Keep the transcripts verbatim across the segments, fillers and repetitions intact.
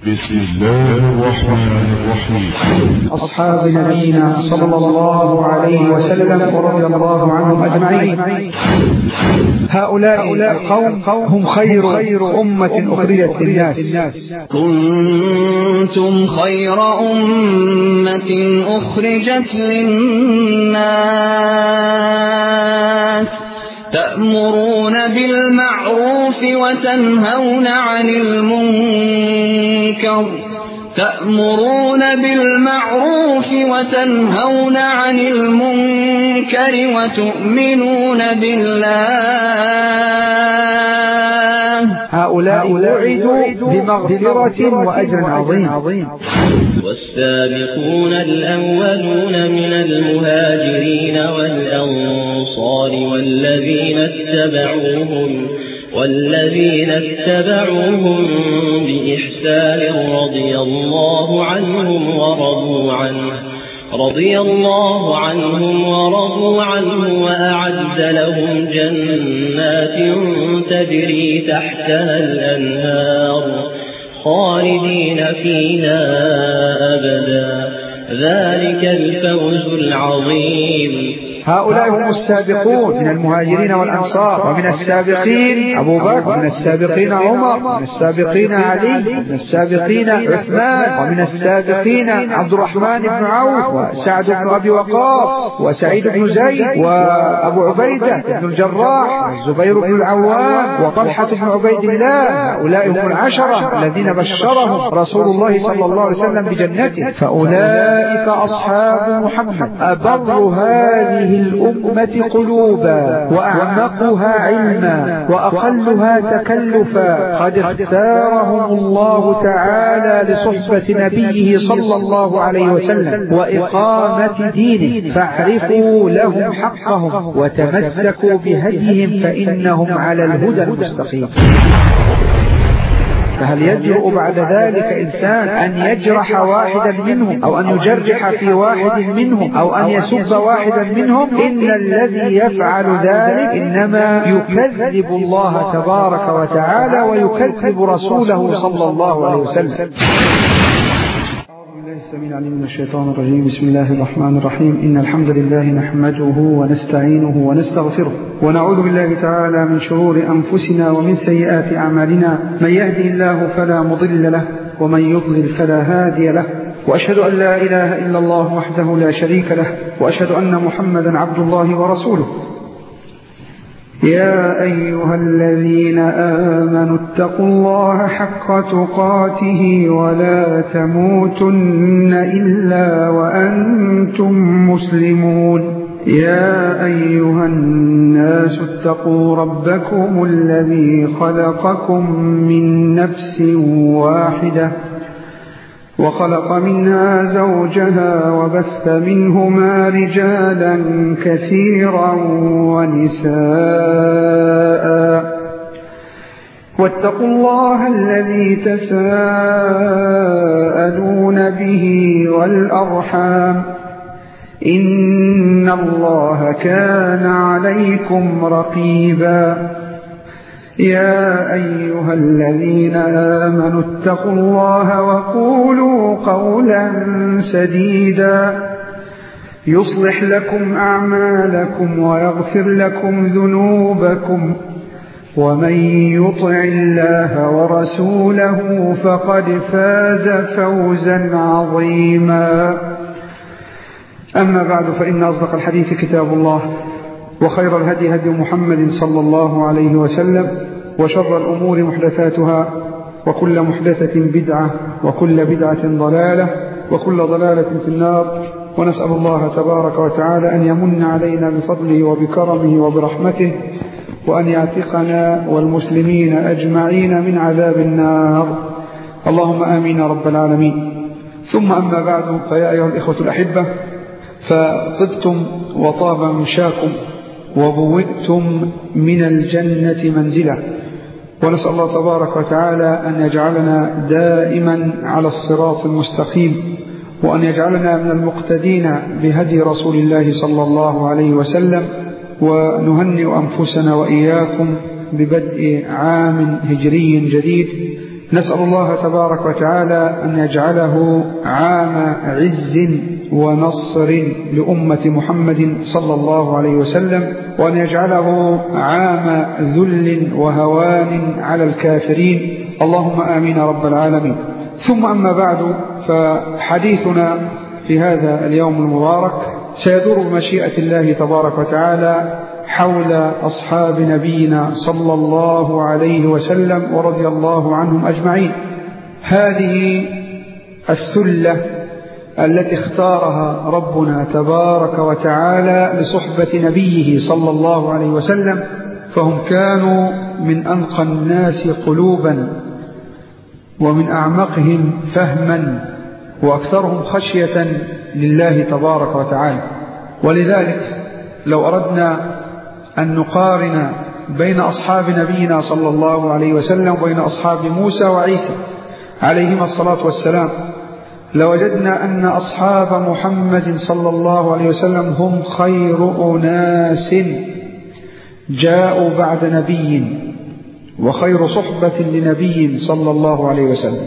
بسم الله الرحمن الرحيم. أصحاب نبينا صلى الله عليه وسلم ورضي الله عنهم أجمعين. هؤلاء القوم هم خير أمة أخرجت للناس. كنتم خير أمة أخرجت للناس تأمرون بالمعروف وتنهون عن المنكر تأمرون بالمعروف وتنهون عن المنكر وتؤمنون بالله. هؤلاء وعدوا بمغفرة وأجر عظيم. والسابقون الأولون من المهاجرين والأنصار والذين اتبعوهم والذين اتبعوهم بإحسان رضي الله عنهم ورضوا عنه رضي الله عنهم ورضوا عنه وأعد لهم جنات تجري تحتها الأنهار خالدين فيها أبدا ذلك الفوز العظيم. هؤلاء هم السابقون من المهاجرين والأنصار، ومن السابقين أبو بكر، ومن السابقين عمر، ومن السابقين علي، ومن السابقين عثمان، ومن السابقين عبد الرحمن بن عوف وسعد بن أبي وقاص وسعيد بن زيد وأبو عبيدة بن الجراح والزبير بن العوام وطلحة بن عبيد الله. هؤلاء هم العشرة الذين بشرهم رسول الله صلى الله عليه وسلم بجنته. فأولئك أصحاب محمد أبر هذه الأمة قلوبا وأعمقها علما وأقلها تكلفا. قد اختارهم الله تعالى لصحبة نبيه صلى الله عليه وسلم وإقامة دينه، فاعرفوا لهم حقهم وتمسكوا بهديهم فإنهم على الهدى المستقيم. فهل يجرؤ بعد ذلك إنسان أن يجرح واحدا منهم أو أن يجرح في واحد منهم أو أن يسب واحدا منهم؟ إن الذي يفعل ذلك إنما يكذب الله تبارك وتعالى ويكذب رسوله صلى الله عليه وسلم. السميع العليم من الشيطان الرجيم. بسم الله الرحمن الرحيم. إن الحمد لله نحمده ونستعينه ونستغفره ونعوذ بالله تعالى من شرور أنفسنا ومن سيئات أعمالنا. من يهده الله فلا مضل له ومن يضلل فلا هادي له، وأشهد أن لا إله إلا الله وحده لا شريك له، وأشهد أن محمدا عبد الله ورسوله. يا أيها الذين آمنوا اتقوا الله حق تقاته ولا تموتن إلا وأنتم مسلمون. يا أيها الناس اتقوا ربكم الذي خلقكم من نفس واحدة وخلق منها زوجها وبث منهما رجالا كثيرا ونساء، واتقوا الله الذي تساءلون به والأرحام إن الله كان عليكم رقيبا. يا أيها الذين آمنوا اتقوا الله وقولوا قولا سديدا يصلح لكم أعمالكم ويغفر لكم ذنوبكم، ومن يطع الله ورسوله فقد فاز فوزا عظيما. أما بعد، فإن أصدق الحديث كتاب الله، وخير الهدي هدي محمد صلى الله عليه وسلم، وشر الأمور محدثاتها، وكل محدثة بدعة، وكل بدعة ضلالة، وكل ضلالة في النار. ونسأل الله تبارك وتعالى أن يمن علينا بفضله وبكرمه وبرحمته، وأن يعتقنا والمسلمين أجمعين من عذاب النار. اللهم آمين رب العالمين. ثم أما بعد، فيا أيها الإخوة الأحبة، فطبتم وطاب مشاكم وبوئتم من الجنة منزلا، ونسأل الله تبارك وتعالى أن يجعلنا دائما على الصراط المستقيم، وأن يجعلنا من المقتدين بهدي رسول الله صلى الله عليه وسلم. ونهنئ أنفسنا وإياكم ببدء عام هجري جديد نسأل الله تبارك وتعالى أن يجعله عام عز ونصر لأمة محمد صلى الله عليه وسلم، وأن يجعله عام ذل وهوان على الكافرين، اللهم آمين رب العالمين. ثم أما بعد، فحديثنا في هذا اليوم المبارك سيدور بمشيئة الله تبارك وتعالى حول أصحاب نبينا صلى الله عليه وسلم ورضي الله عنهم أجمعين. هذه الثلة التي اختارها ربنا تبارك وتعالى لصحبة نبيه صلى الله عليه وسلم، فهم كانوا من أنقى الناس قلوبا ومن أعمقهم فهما وأكثرهم خشية لله تبارك وتعالى. ولذلك لو أردنا أن نقارن بين أصحاب نبينا صلى الله عليه وسلم وبين أصحاب موسى وعيسى عليهما الصلاة والسلام، لوجدنا أن أصحاب محمد صلى الله عليه وسلم هم خير أناس جاءوا بعد نبي وخير صحبة لنبي صلى الله عليه وسلم.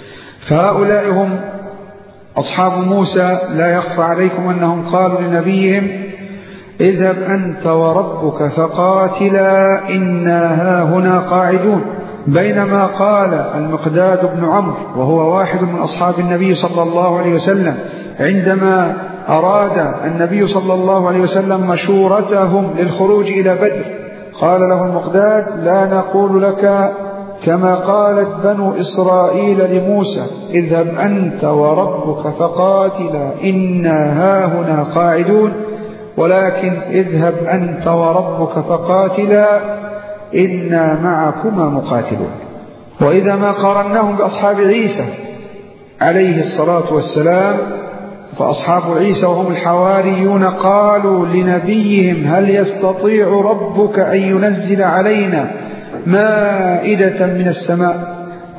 فهؤلاء هم أصحاب موسى. لا يخفى عليكم أنهم قالوا لنبيهم: اذهب أنت وربك فقاتلا إنا هاهنا قاعدون. بينما قال المقداد بن عمرو وهو واحد من أصحاب النبي صلى الله عليه وسلم عندما أراد النبي صلى الله عليه وسلم مشورتهم للخروج إلى بدر، قال له المقداد: لا نقول لك كما قالت بنو إسرائيل لموسى: اذهب أنت وربك فقاتلا إنا هاهنا قاعدون، ولكن اذهب أنت وربك فقاتلا إنا معكما مقاتلون. وإذا ما قارناهم بأصحاب عيسى عليه الصلاة والسلام، فأصحاب عيسى وهم الحواريون قالوا لنبيهم: هل يستطيع ربك أن ينزل علينا مائدة من السماء؟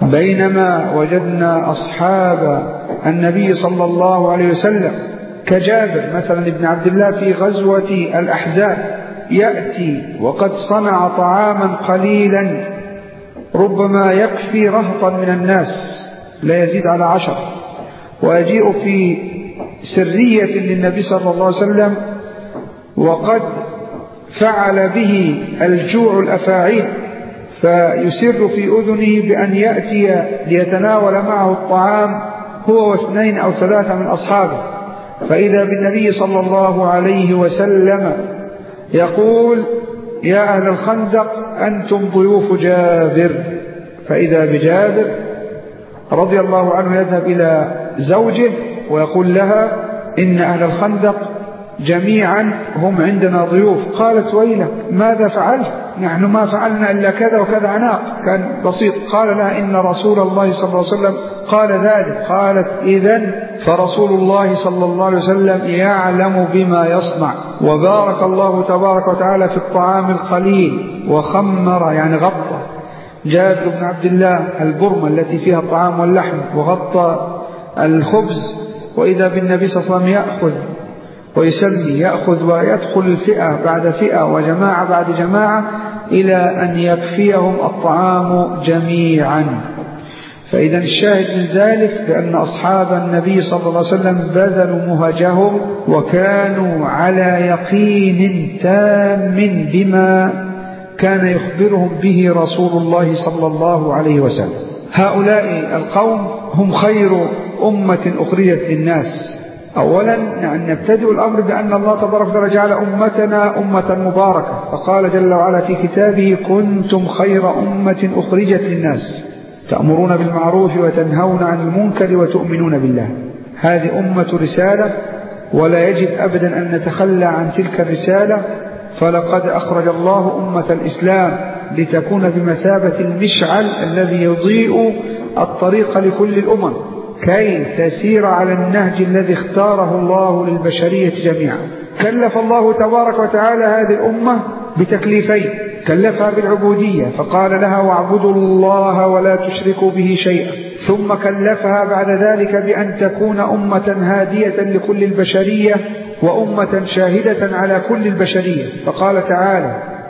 بينما وجدنا أصحاب النبي صلى الله عليه وسلم كجابر مثلا ابن عبد الله في غزوة الأحزاب يأتي وقد صنع طعاما قليلا ربما يكفي رهطا من الناس لا يزيد على عشر، ويجيء في سرية للنبي صلى الله عليه وسلم وقد فعل به الجوع الأفاعيل، فيسر في أذنه بأن يأتي ليتناول معه الطعام هو واثنين أو ثلاثة من أصحابه، فإذا بالنبي صلى الله عليه وسلم يقول: يا أهل الخندق أنتم ضيوف جابر. فإذا بجابر رضي الله عنه يذهب إلى زوجه ويقول لها: إن أهل الخندق جميعا هم عندنا ضيوف. قالت: ويلك، ماذا فعلت؟ نحن ما فعلنا إلا كذا وكذا عناق، كان بسيط. قال لها: إن رسول الله صلى الله عليه وسلم قال ذلك. قالت: إذن فرسول الله صلى الله عليه وسلم يعلم بما يصنع. وبارك الله تبارك وتعالى في الطعام القليل وخمر يعني غطى جابر بن عبد الله البرمة التي فيها الطعام واللحم وغطى الخبز، وإذا بالنبي صلى الله عليه وسلم يأخذ ويسمي، يأخذ ويدخل الفئة بعد فئة وجماعة بعد جماعة إلى أن يكفيهم الطعام جميعا. فإذا الشاهد من ذلك بأن أصحاب النبي صلى الله عليه وسلم بذلوا مهجهم وكانوا على يقين تام بما كان يخبرهم به رسول الله صلى الله عليه وسلم. هؤلاء القوم هم خير أمة أخرجت للناس. أولا نبتدئ الأمر بأن الله تبارك وتعالى جعل أمتنا أمة مباركة، فقال جل وعلا في كتابه: كنتم خير أمة أخرجت للناس تأمرون بالمعروف وتنهون عن المنكر وتؤمنون بالله. هذه أمة رسالة، ولا يجب أبدا أن نتخلى عن تلك الرسالة، فلقد أخرج الله أمة الإسلام لتكون بمثابة المشعل الذي يضيء الطريق لكل الأمم كي تسير على النهج الذي اختاره الله للبشرية جميعا. كلف الله تبارك وتعالى هذه الأمة بتكليفين: كلفها بالعبودية فقال لها: واعبدوا الله ولا تشركوا به شيئا، ثم كلفها بعد ذلك بأن تكون أمة هادية لكل البشرية وأمة شاهدة على كل البشرية، فقال تعالى: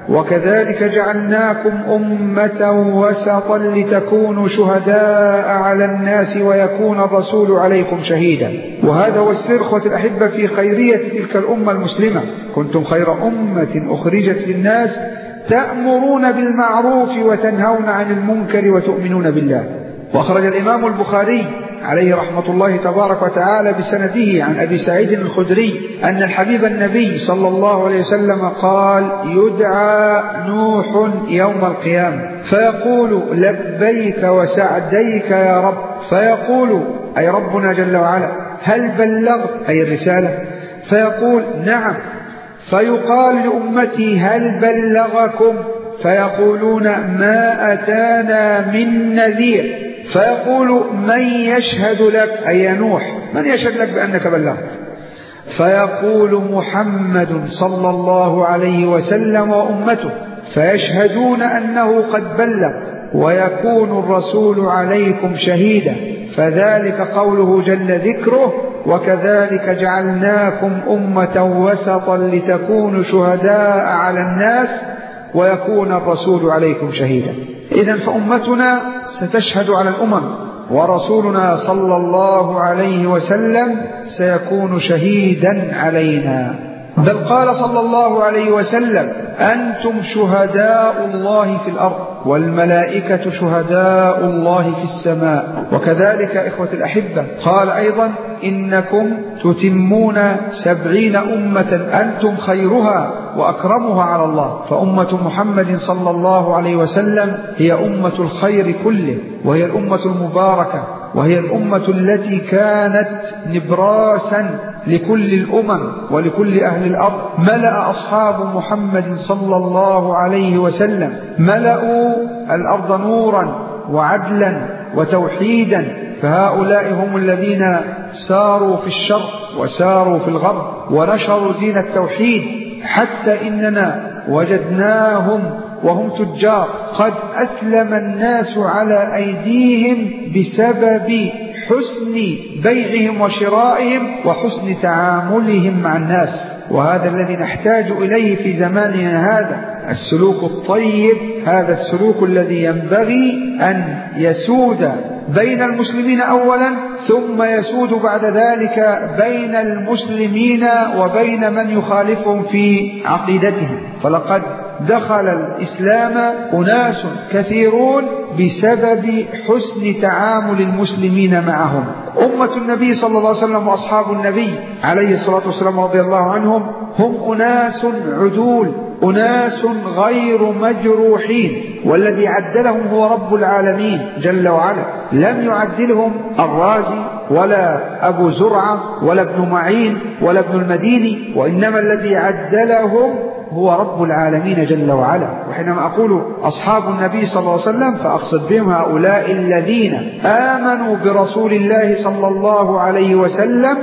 وكذلك جعلناكم أمة وسطا لتكونوا شهداء على الناس ويكون الرسول عليكم شهيدا. وهذا هو السر أخوة الأحبة في خيرية تلك الأمة المسلمة. كنتم خير أمة أخرجت للناس تأمرون بالمعروف وتنهون عن المنكر وتؤمنون بالله. وأخرج الإمام البخاري عليه رحمة الله تبارك وتعالى بسنده عن أبي سعيد الخدري أن الحبيب النبي صلى الله عليه وسلم قال: يدعى نوح يوم القيامة فيقول: لبيك وسعديك يا رب. فيقول أي ربنا جل وعلا: هل بلغت أي الرسالة؟ فيقول: نعم. فيقال لأمتي: هل بلغكم؟ فيقولون: ما أتانا من نذير. فيقول: من يشهد لك أي نوح، من يشهد لك بأنك بلغت؟ فيقول: محمد صلى الله عليه وسلم وأمته. فيشهدون أنه قد بلغ ويكون الرسول عليكم شهيدا. فذلك قوله جل ذكره: وكذلك جعلناكم أمة وسطا لتكونوا شهداء على الناس ويكون الرسول عليكم شهيدا. إذن فأمتنا ستشهد على الأمم، ورسولنا صلى الله عليه وسلم سيكون شهيدا علينا. بل قال صلى الله عليه وسلم: أنتم شهداء الله في الأرض والملائكة شهداء الله في السماء. وكذلك إخوة الأحبة قال أيضا: إنكم تتمون سبعين أمة أنتم خيرها وأكرمها على الله. فأمة محمد صلى الله عليه وسلم هي أمة الخير كله، وهي الأمة المباركة، وهي الأمة التي كانت نبراسا لكل الأمم ولكل أهل الأرض. ملأ أصحاب محمد صلى الله عليه وسلم ملأوا الأرض نورا وعدلا وتوحيدا. فهؤلاء هم الذين ساروا في الشرق وساروا في الغرب ونشروا دين التوحيد، حتى إننا وجدناهم وهم تجار قد أسلم الناس على أيديهم بسبب حسن بيعهم وشرائهم وحسن تعاملهم مع الناس. وهذا الذي نحتاج إليه في زماننا هذا، السلوك الطيب، هذا السلوك الذي ينبغي أن يسود بين المسلمين أولا، ثم يسود بعد ذلك بين المسلمين وبين من يخالفهم في عقيدتهم. فلقد دخل الإسلام أناس كثيرون بسبب حسن تعامل المسلمين معهم. أمة النبي صلى الله عليه وسلم وأصحاب النبي عليه الصلاة والسلام رضي الله عنهم هم أناس عدول، أناس غير مجروحين، والذي عدلهم هو رب العالمين جل وعلا. لم يعدلهم الرازي ولا أبو زرعة ولا ابن معين ولا ابن المديني، وإنما الذي عدلهم هو رب العالمين جل وعلا. وحينما أقول أصحاب النبي صلى الله عليه وسلم فأقصد بهم هؤلاء الذين آمنوا برسول الله صلى الله عليه وسلم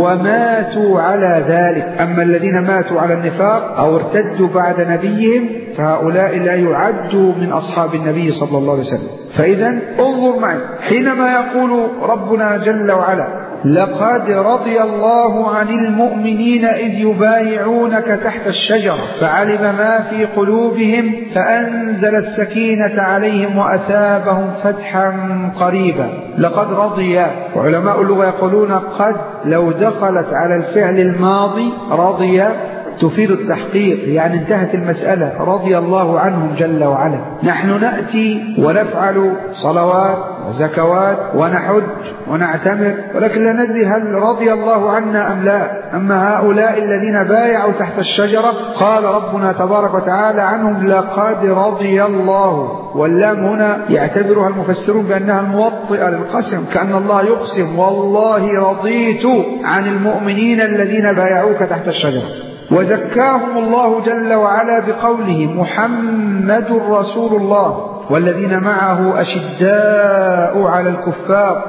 وماتوا على ذلك. أما الذين ماتوا على النفاق أو ارتدوا بعد نبيهم فهؤلاء لا يعدوا من أصحاب النبي صلى الله عليه وسلم. فإذا انظر معي حينما يقول ربنا جل وعلا: لقد رضي الله عن المؤمنين إذ يبايعونك تحت الشجرة فعلم ما في قلوبهم فأنزل السكينة عليهم وأثابهم فتحا قريبا. لقد رضي، وعلماء اللغة يقولون قد لو دخلت على الفعل الماضي رضي تفيد التحقيق، يعني انتهت المسألة، رضي الله عنهم جل وعلا. نحن نأتي ونفعل صلوات وزكوات ونحج ونعتمر، ولكن لا ندري هل رضي الله عنا أم لا. أما هؤلاء الذين بايعوا تحت الشجرة قال ربنا تبارك وتعالى عنهم: لقد رضي الله. واللام هنا يعتبرها المفسرون بأنها الموطئة للقسم، كأن الله يقسم: والله رضيت عن المؤمنين الذين بايعوك تحت الشجرة. وزكاهم الله جل وعلا بقوله: محمد رسول الله والذين معه أشداء على الكفار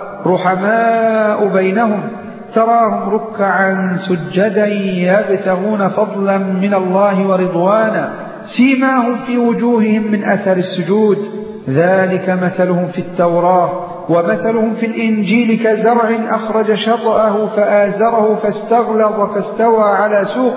رحماء بينهم تراهم ركعا سجدا يبتغون فضلا من الله ورضوانا سيماهم في وجوههم من أثر السجود ذلك مثلهم في التوراة ومثلهم في الإنجيل كزرع أخرج شطأه فآزره فاستغلظ فاستوى على سوقه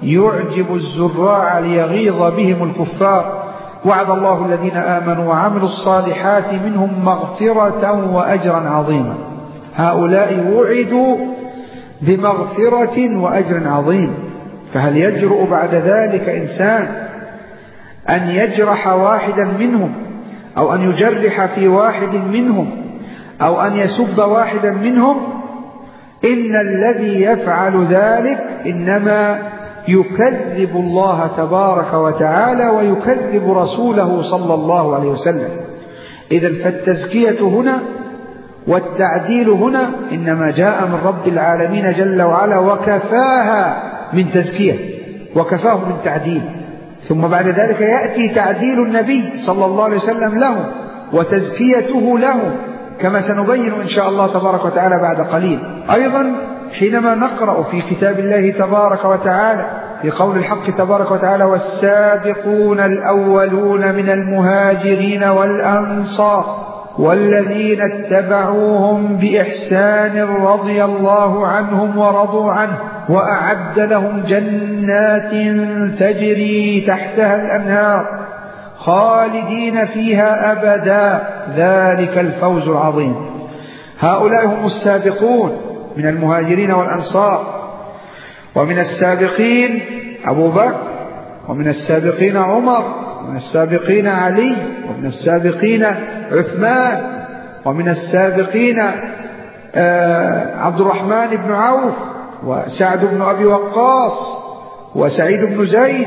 يعجب الزراع ليغيظ بهم الكفار. وعد الله الذين آمنوا وعملوا الصالحات منهم مغفرة وأجرا عظيما. هؤلاء وعدوا بمغفرة وأجر عظيم، فهل يجرؤ بعد ذلك إنسان أن يجرح واحدا منهم أو أن يجرح في واحد منهم أو أن يسب واحدا منهم؟ إن الذي يفعل ذلك إنما يكذب الله تبارك وتعالى ويكذب رسوله صلى الله عليه وسلم. إذن فالتزكية هنا والتعديل هنا إنما جاء من رب العالمين جل وعلا، وكفاها من تزكية وكفاه من تعديل. ثم بعد ذلك يأتي تعديل النبي صلى الله عليه وسلم له وتزكيته له، كما سنبين إن شاء الله تبارك وتعالى بعد قليل. أيضا حينما نقرأ في كتاب الله تبارك وتعالى في قول الحق تبارك وتعالى: والسابقون الأولون من المهاجرين والأنصار والذين اتبعوهم بإحسان رضي الله عنهم ورضوا عنه وأعد لهم جنات تجري تحتها الأنهار خالدين فيها أبدا ذلك الفوز العظيم. هؤلاء هم السابقون من المهاجرين والأنصار. ومن السابقين أبو بكر، ومن السابقين عمر، ومن السابقين علي، ومن السابقين عثمان، ومن السابقين عبد الرحمن بن عوف وسعد بن أبي وقاص وسعيد بن زيد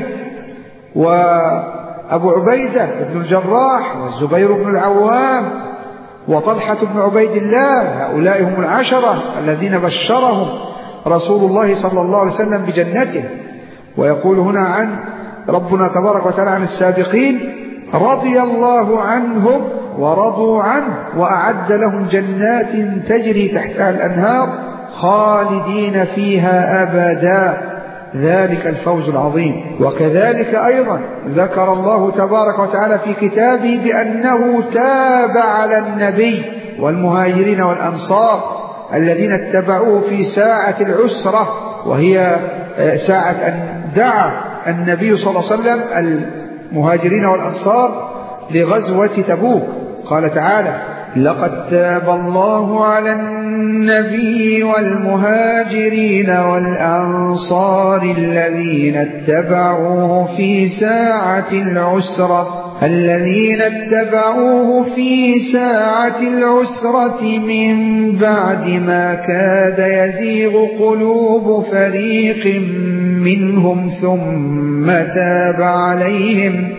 وأبو عبيدة بن الجراح والزبير بن العوام وطلحة بن عبيد الله. هؤلاء هم العشرة الذين بشرهم رسول الله صلى الله عليه وسلم بجنته. ويقول هنا عن ربنا تبارك وتعالى عن السابقين: رضي الله عنهم ورضوا عنه وأعد لهم جنات تجري تحتها الأنهار خالدين فيها أبدا ذلك الفوز العظيم. وكذلك أيضا ذكر الله تبارك وتعالى في كتابه بأنه تاب على النبي والمهاجرين والأنصار الذين اتبعوه في ساعة العسرة، وهي ساعة أن دعا النبي صلى الله عليه وسلم المهاجرين والأنصار لغزوة تبوك. قال تعالى: لقد تاب الله على النبي والمهاجرين والأنصار الذين اتبعوه في ساعة العسرة الذين اتبعوه في ساعة العسرة من بعد ما كاد يزيغ قلوب فريق منهم ثم تاب عليهم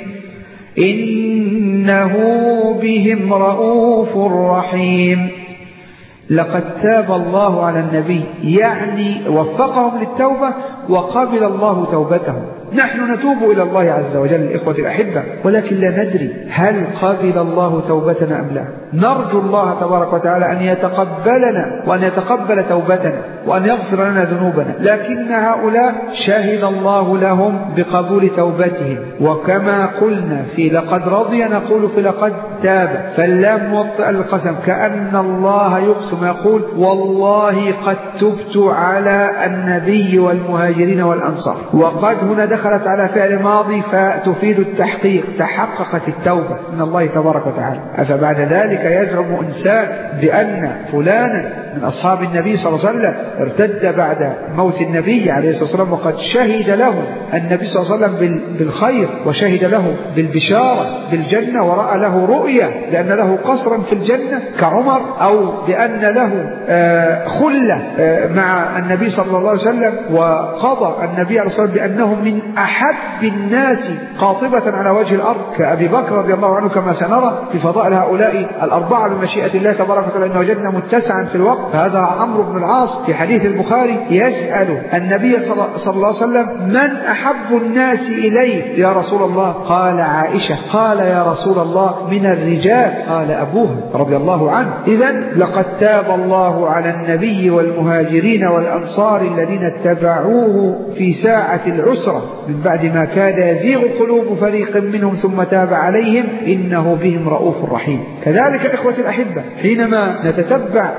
إنه بهم رؤوف رحيم. لقد تاب الله على النبي، يعني وفقهم للتوبة وقبل الله توبتهم. نحن نتوب إلى الله عز وجل إخوة الأحبة، ولكن لا ندري هل قبل الله توبتنا أم لا. نرجو الله تبارك وتعالى أن يتقبلنا وأن يتقبل توبتنا وأن يغفر لنا ذنوبنا، لكن هؤلاء شهد الله لهم بقبول توبتهم. وكما قلنا في لقد رضي نقول في لقد تاب، فاللام موطئ القسم كأن الله يقسم يقول: والله قد تبت على النبي والمهاجرين والأنصار. وقد هنا دخلت على فعل ماضي فتفيد التحقيق، تحققت التوبة من الله تبارك وتعالى. أفبعد ذلك يزعم إنسان بأن فلانا من أصحاب النبي صلى الله عليه وسلم ارتد بعد موت النبي عليه الصلاة والسلام وقد شهد له النبي صلى الله عليه وسلم بالخير وشهد له بالبشارة بالجنة ورأى له رؤية بأن له قصرا في الجنة كعمر، أو بأن له خلة مع النبي صلى الله عليه وسلم، وقضى النبي عليه الصلاة والسلام بأنهم من أحب الناس قاطبة على وجه الأرض كأبي بكر رضي الله عنه، كما سنرى في فضائل هؤلاء الأربعة بمشيئة الله تبارك وتعالى إن وجدنا متسعا في الوقت. فهذا عمرو بن العاص في حديث البخاري يسأل النبي صلى الله عليه وسلم: من أحب الناس إليه يا رسول الله؟ قال: عائشة. قال: يا رسول الله من الرجال؟ قال: أبوها رضي الله عنه. إذن لقد تاب الله على النبي والمهاجرين والأنصار الذين اتبعوه في ساعة العسرة من بعد ما كاد يزيغ قلوب فريق منهم ثم تاب عليهم إنه بهم رؤوف رحيم. كذلك إخوة الأحبة حينما نتتبع آيات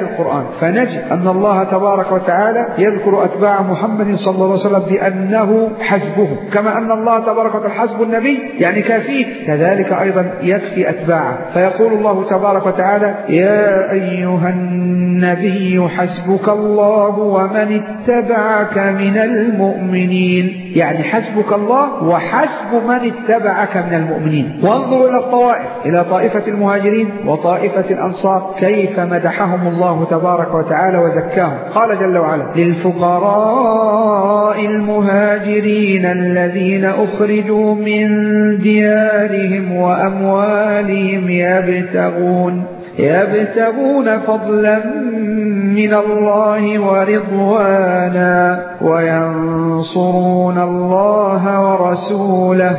آيات القرآن، فنجد أن الله تبارك وتعالى يذكر أتباع محمد صلى الله عليه وسلم بأنه حسبهم، كما أن الله تبارك وتعالى حسب النبي يعني كافيه، كذلك أيضا يكفي أتباعه. فيقول الله تبارك وتعالى: يا أيها النبي حسبك الله ومن اتبعك من المؤمنين، يعني حسبك الله وحسب من اتبعك من المؤمنين. وانظروا إلى الطوائف، إلى طائفة المهاجرين وطائفة الأنصار، كيف مدحهم الله تبارك وتعالى وزكاهم. قال جل وعلا: للفقراء المهاجرين الذين أخرجوا من ديارهم وأموالهم يبتغون يبتغون فضلا من الله ورضوانا وينصرون الله ورسوله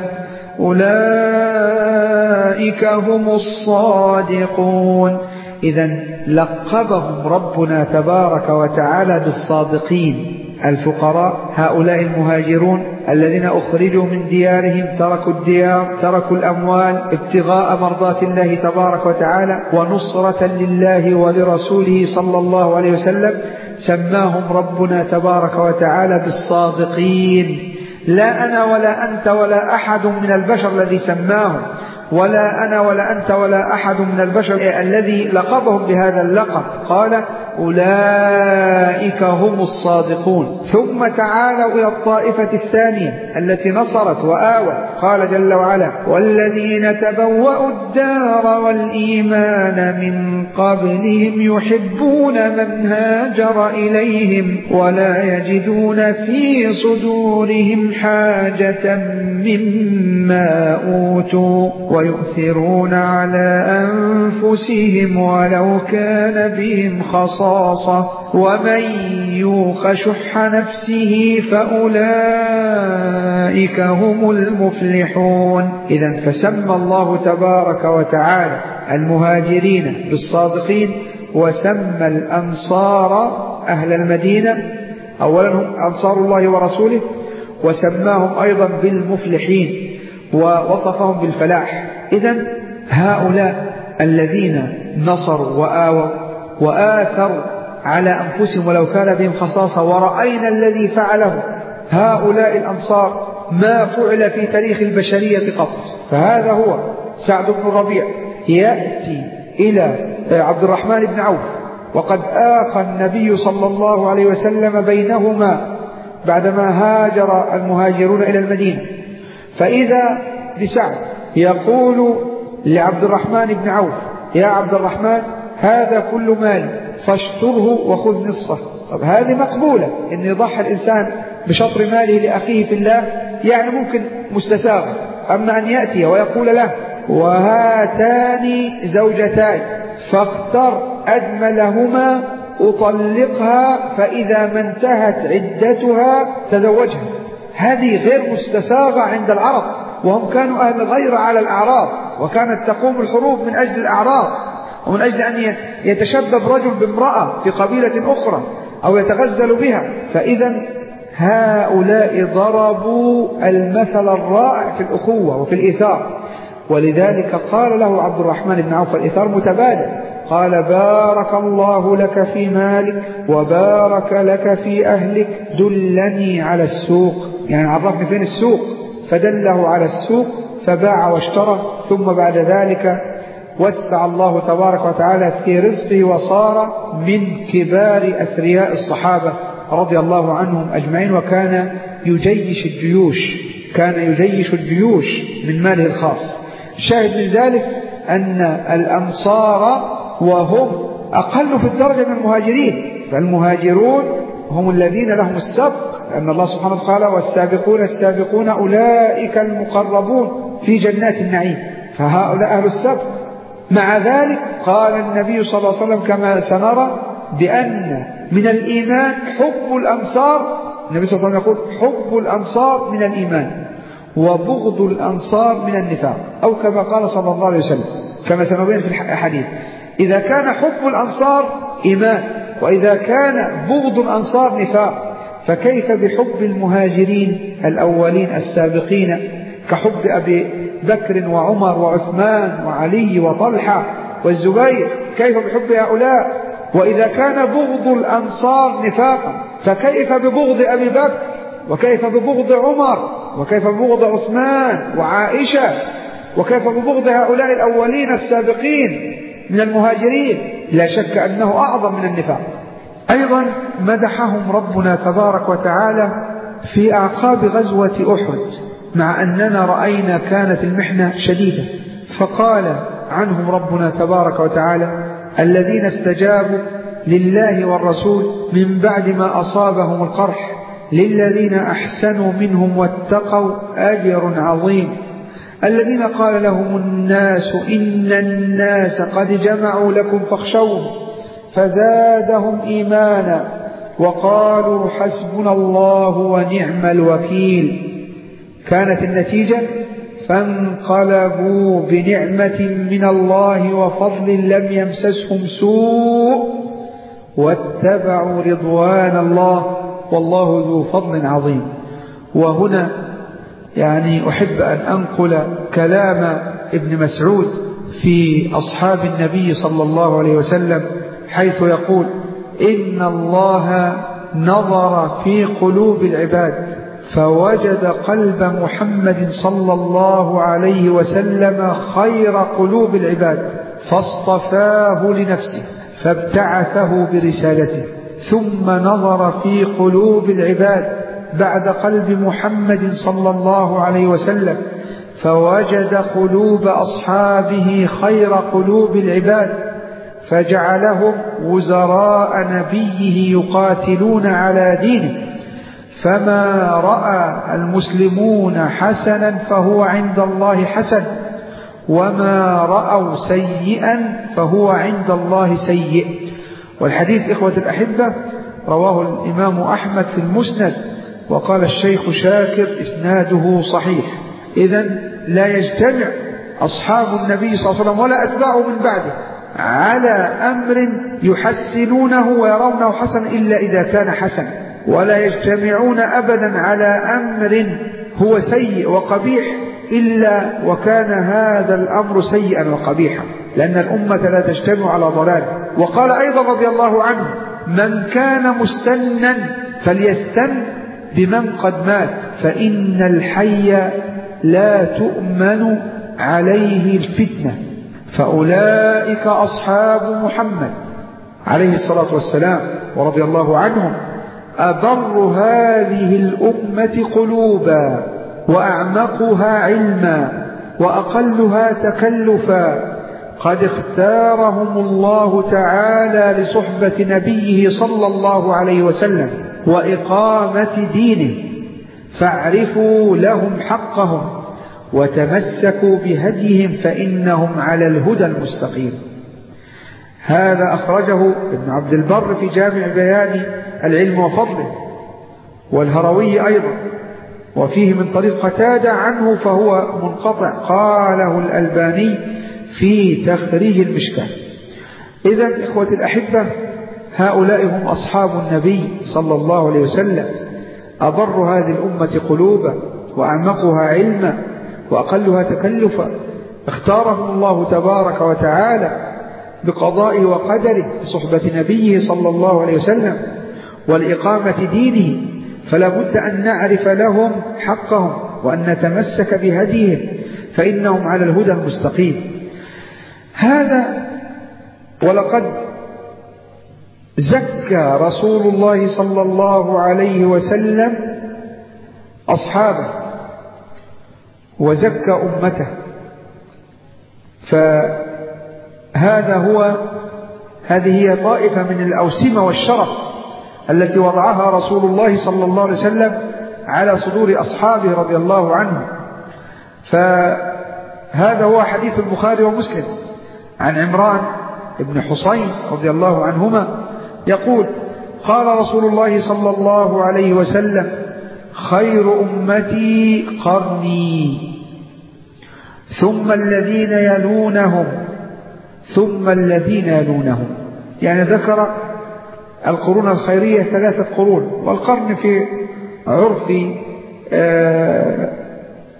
أولئك هم الصادقون. إذن لقبهم ربنا تبارك وتعالى بالصادقين. الفقراء هؤلاء المهاجرون الذين أخرجوا من ديارهم، تركوا الديار، تركوا الأموال ابتغاء مرضات الله تبارك وتعالى ونصرة لله ولرسوله صلى الله عليه وسلم، سماهم ربنا تبارك وتعالى بالصادقين. لا أنا ولا أنت ولا أحد من البشر الذي سماهم، ولا أنا ولا أنت ولا أحد من البشر الذي لقبهم بهذا اللقب. قال: أولئك هم الصادقون. ثم تعالوا إلى الطائفة الثانية التي نصرت وآوت. قال جل وعلا: والذين تبوأوا الدار والإيمان من قبلهم يحبون من هاجر إليهم ولا يجدون في صدورهم حاجة مما أوتوا ويؤثرون على أنفسهم ولو كان بهم خصاصة ومن يوق شح نفسه فأولئك هم المفلحون. إذن فسمى الله تبارك وتعالى المهاجرين بالصادقين، وسمى الأنصار أهل المدينة أولا هم أنصار الله ورسوله، وسماهم أيضا بالمفلحين ووصفهم بالفلاح. إذن هؤلاء الذين نصروا وآووا وآثروا على أنفسهم ولو كان بهم خصاصة، ورأينا الذي فعله هؤلاء الأنصار ما فعل في تاريخ البشرية قط. فهذا هو سعد بن الربيع يأتي إلى عبد الرحمن بن عوف، وقد آخى النبي صلى الله عليه وسلم بينهما بعدما هاجر المهاجرون إلى المدينة، فإذا بسعد يقول لعبد الرحمن بن عوف: يا عبد الرحمن، هذا كل مال فاشطره وخذ نصفه. طب هذه مقبولة، إن يضحي الإنسان بشطر ماله لأخيه في الله، يعني ممكن مستساغ. أما أن يأتي ويقول له: وهاتان زوجتاي فاختر أجملهما أطلقها فإذا ما انتهت عدتها تزوجها، هذه غير مستساغة عند العرب، وهم كانوا أهل غير على الأعراض، وكانت تقوم الحروب من أجل الأعراض، ومن أجل أن يتشبب رجل بامرأة في قبيلة أخرى أو يتغزل بها. فإذا هؤلاء ضربوا المثل الرائع في الأخوة وفي الإيثار، ولذلك قال له عبد الرحمن بن عوف: الإيثار متبادل. قال: بارك الله لك في مالك وبارك لك في أهلك، دلني على السوق، يعني عرفني فين السوق، فدله على السوق فباع واشترى. ثم بعد ذلك وسع الله تبارك وتعالى في رزقه، وصار من كبار أثرياء الصحابة رضي الله عنهم أجمعين، وكان يجيش الجيوش كان يجيش الجيوش من ماله الخاص. شاهد من ذلك أن الأنصار وهم أقل في الدرجة من المهاجرين، فالمهاجرون هم الذين لهم السبق، لأن الله سبحانه وتعالى: والسابقون السابقون أولئك المقربون في جنات النعيم، فهؤلاء أهل السبق. مع ذلك قال النبي صلى الله عليه وسلم كما سنرى بأن من الإيمان حب الأنصار. النبي صلى الله عليه وسلم يقول: حب الأنصار من الإيمان وبغض الأنصار من النفاق، أو كما قال صلى الله عليه وسلم كما سنبين في الحديث. إذا كان حب الأنصار إيمان، وإذا كان بغض الأنصار نفاق، فكيف بحب المهاجرين الأولين السابقين كحب أبي بكر وعمر وعثمان وعلي وطلحة والزبير؟ كيف بحب هؤلاء؟ وإذا كان بغض الأنصار نفاقا فكيف ببغض أبي بكر وكيف ببغض عمر وكيف ببغض عثمان وعائشة وكيف ببغض هؤلاء الأولين السابقين من المهاجرين؟ لا شك أنه أعظم من النفاق. أيضا مدحهم ربنا تبارك وتعالى في أعقاب غزوة أحد، مع أننا رأينا كانت المحنة شديدة، فقال عنهم ربنا تبارك وتعالى: الذين استجابوا لله والرسول من بعد ما أصابهم القرح للذين أحسنوا منهم واتقوا أجر عظيم. الذين قال لهم الناس إن الناس قد جمعوا لكم فاخشوهم فزادهم إيمانا وقالوا حسبنا الله ونعم الوكيل. كانت النتيجة: فانقلبوا بنعمة من الله وفضل لم يمسسهم سوء واتبعوا رضوان الله والله ذو فضل عظيم. وهنا يعني أحب أن أنقل كلام ابن مسعود في أصحاب النبي صلى الله عليه وسلم، حيث يقول: إن الله نظر في قلوب العباد فوجد قلب محمد صلى الله عليه وسلم خير قلوب العباد فاصطفاه لنفسه فابتعثه برسالته، ثم نظر في قلوب العباد بعد قلب محمد صلى الله عليه وسلم فوجد قلوب أصحابه خير قلوب العباد فجعلهم وزراء نبيه يقاتلون على دينه، فما رأى المسلمون حسنا فهو عند الله حسن وما رأوا سيئا فهو عند الله سيء. والحديث إخوة الأحبة رواه الإمام أحمد في المسند، وقال الشيخ شاكر إسناده صحيح. إذن لا يجتمع أصحاب النبي صلى الله عليه وسلم ولا أتباعه من بعده على أمر يحسنونه ويرونه حسن إلا إذا كان حسن، ولا يجتمعون أبدا على أمر هو سيء وقبيح إلا وكان هذا الأمر سيئا وقبيحا، لأن الأمة لا تجتمع على ضلال. وقال أيضا رضي الله عنه: من كان مستنا فليستن بمن قد مات فإن الحي لا تؤمن عليه الفتنة، فأولئك أصحاب محمد عليه الصلاة والسلام ورضي الله عنهم أبر هذه الأمة قلوبا وأعمقها علما وأقلها تكلفا، قد اختارهم الله تعالى لصحبة نبيه صلى الله عليه وسلم وإقامة دينه، فاعرفوا لهم حقهم وتمسكوا بهديهم فإنهم على الهدى المستقيم. هذا أخرجه ابن عبد البر في جامع بيان العلم وفضله، والهروي أيضا، وفيه من طريق قتادة عنه فهو منقطع، قاله الألباني في تخريج المشكاة. إذن إخوة الأحبة، هؤلاء هم أصحاب النبي صلى الله عليه وسلم، أبر هذه الأمة قلوبا وأعمقها علما وأقلها تكلفا، اختارهم الله تبارك وتعالى بقضائه وقدره لصحبة نبيه صلى الله عليه وسلم والإقامة دينه، فلا بد أن نعرف لهم حقهم وأن نتمسك بهديهم فإنهم على الهدى المستقيم. هذا ولقد زكى رسول الله صلى الله عليه وسلم أصحابه وزكى أمته، فهذا هو هذه هي طائفة من الأوسمة والشرف التي وضعها رسول الله صلى الله عليه وسلم على صدور أصحابه رضي الله عنهم. فهذا هو حديث البخاري ومسلم عن عمران بن حصين رضي الله عنهما يقول: قال رسول الله صلى الله عليه وسلم: خير أمتي قرني ثم الذين يلونهم ثم الذين يلونهم. يعني ذكر القرون الخيرية ثلاثة قرون، والقرن في عرف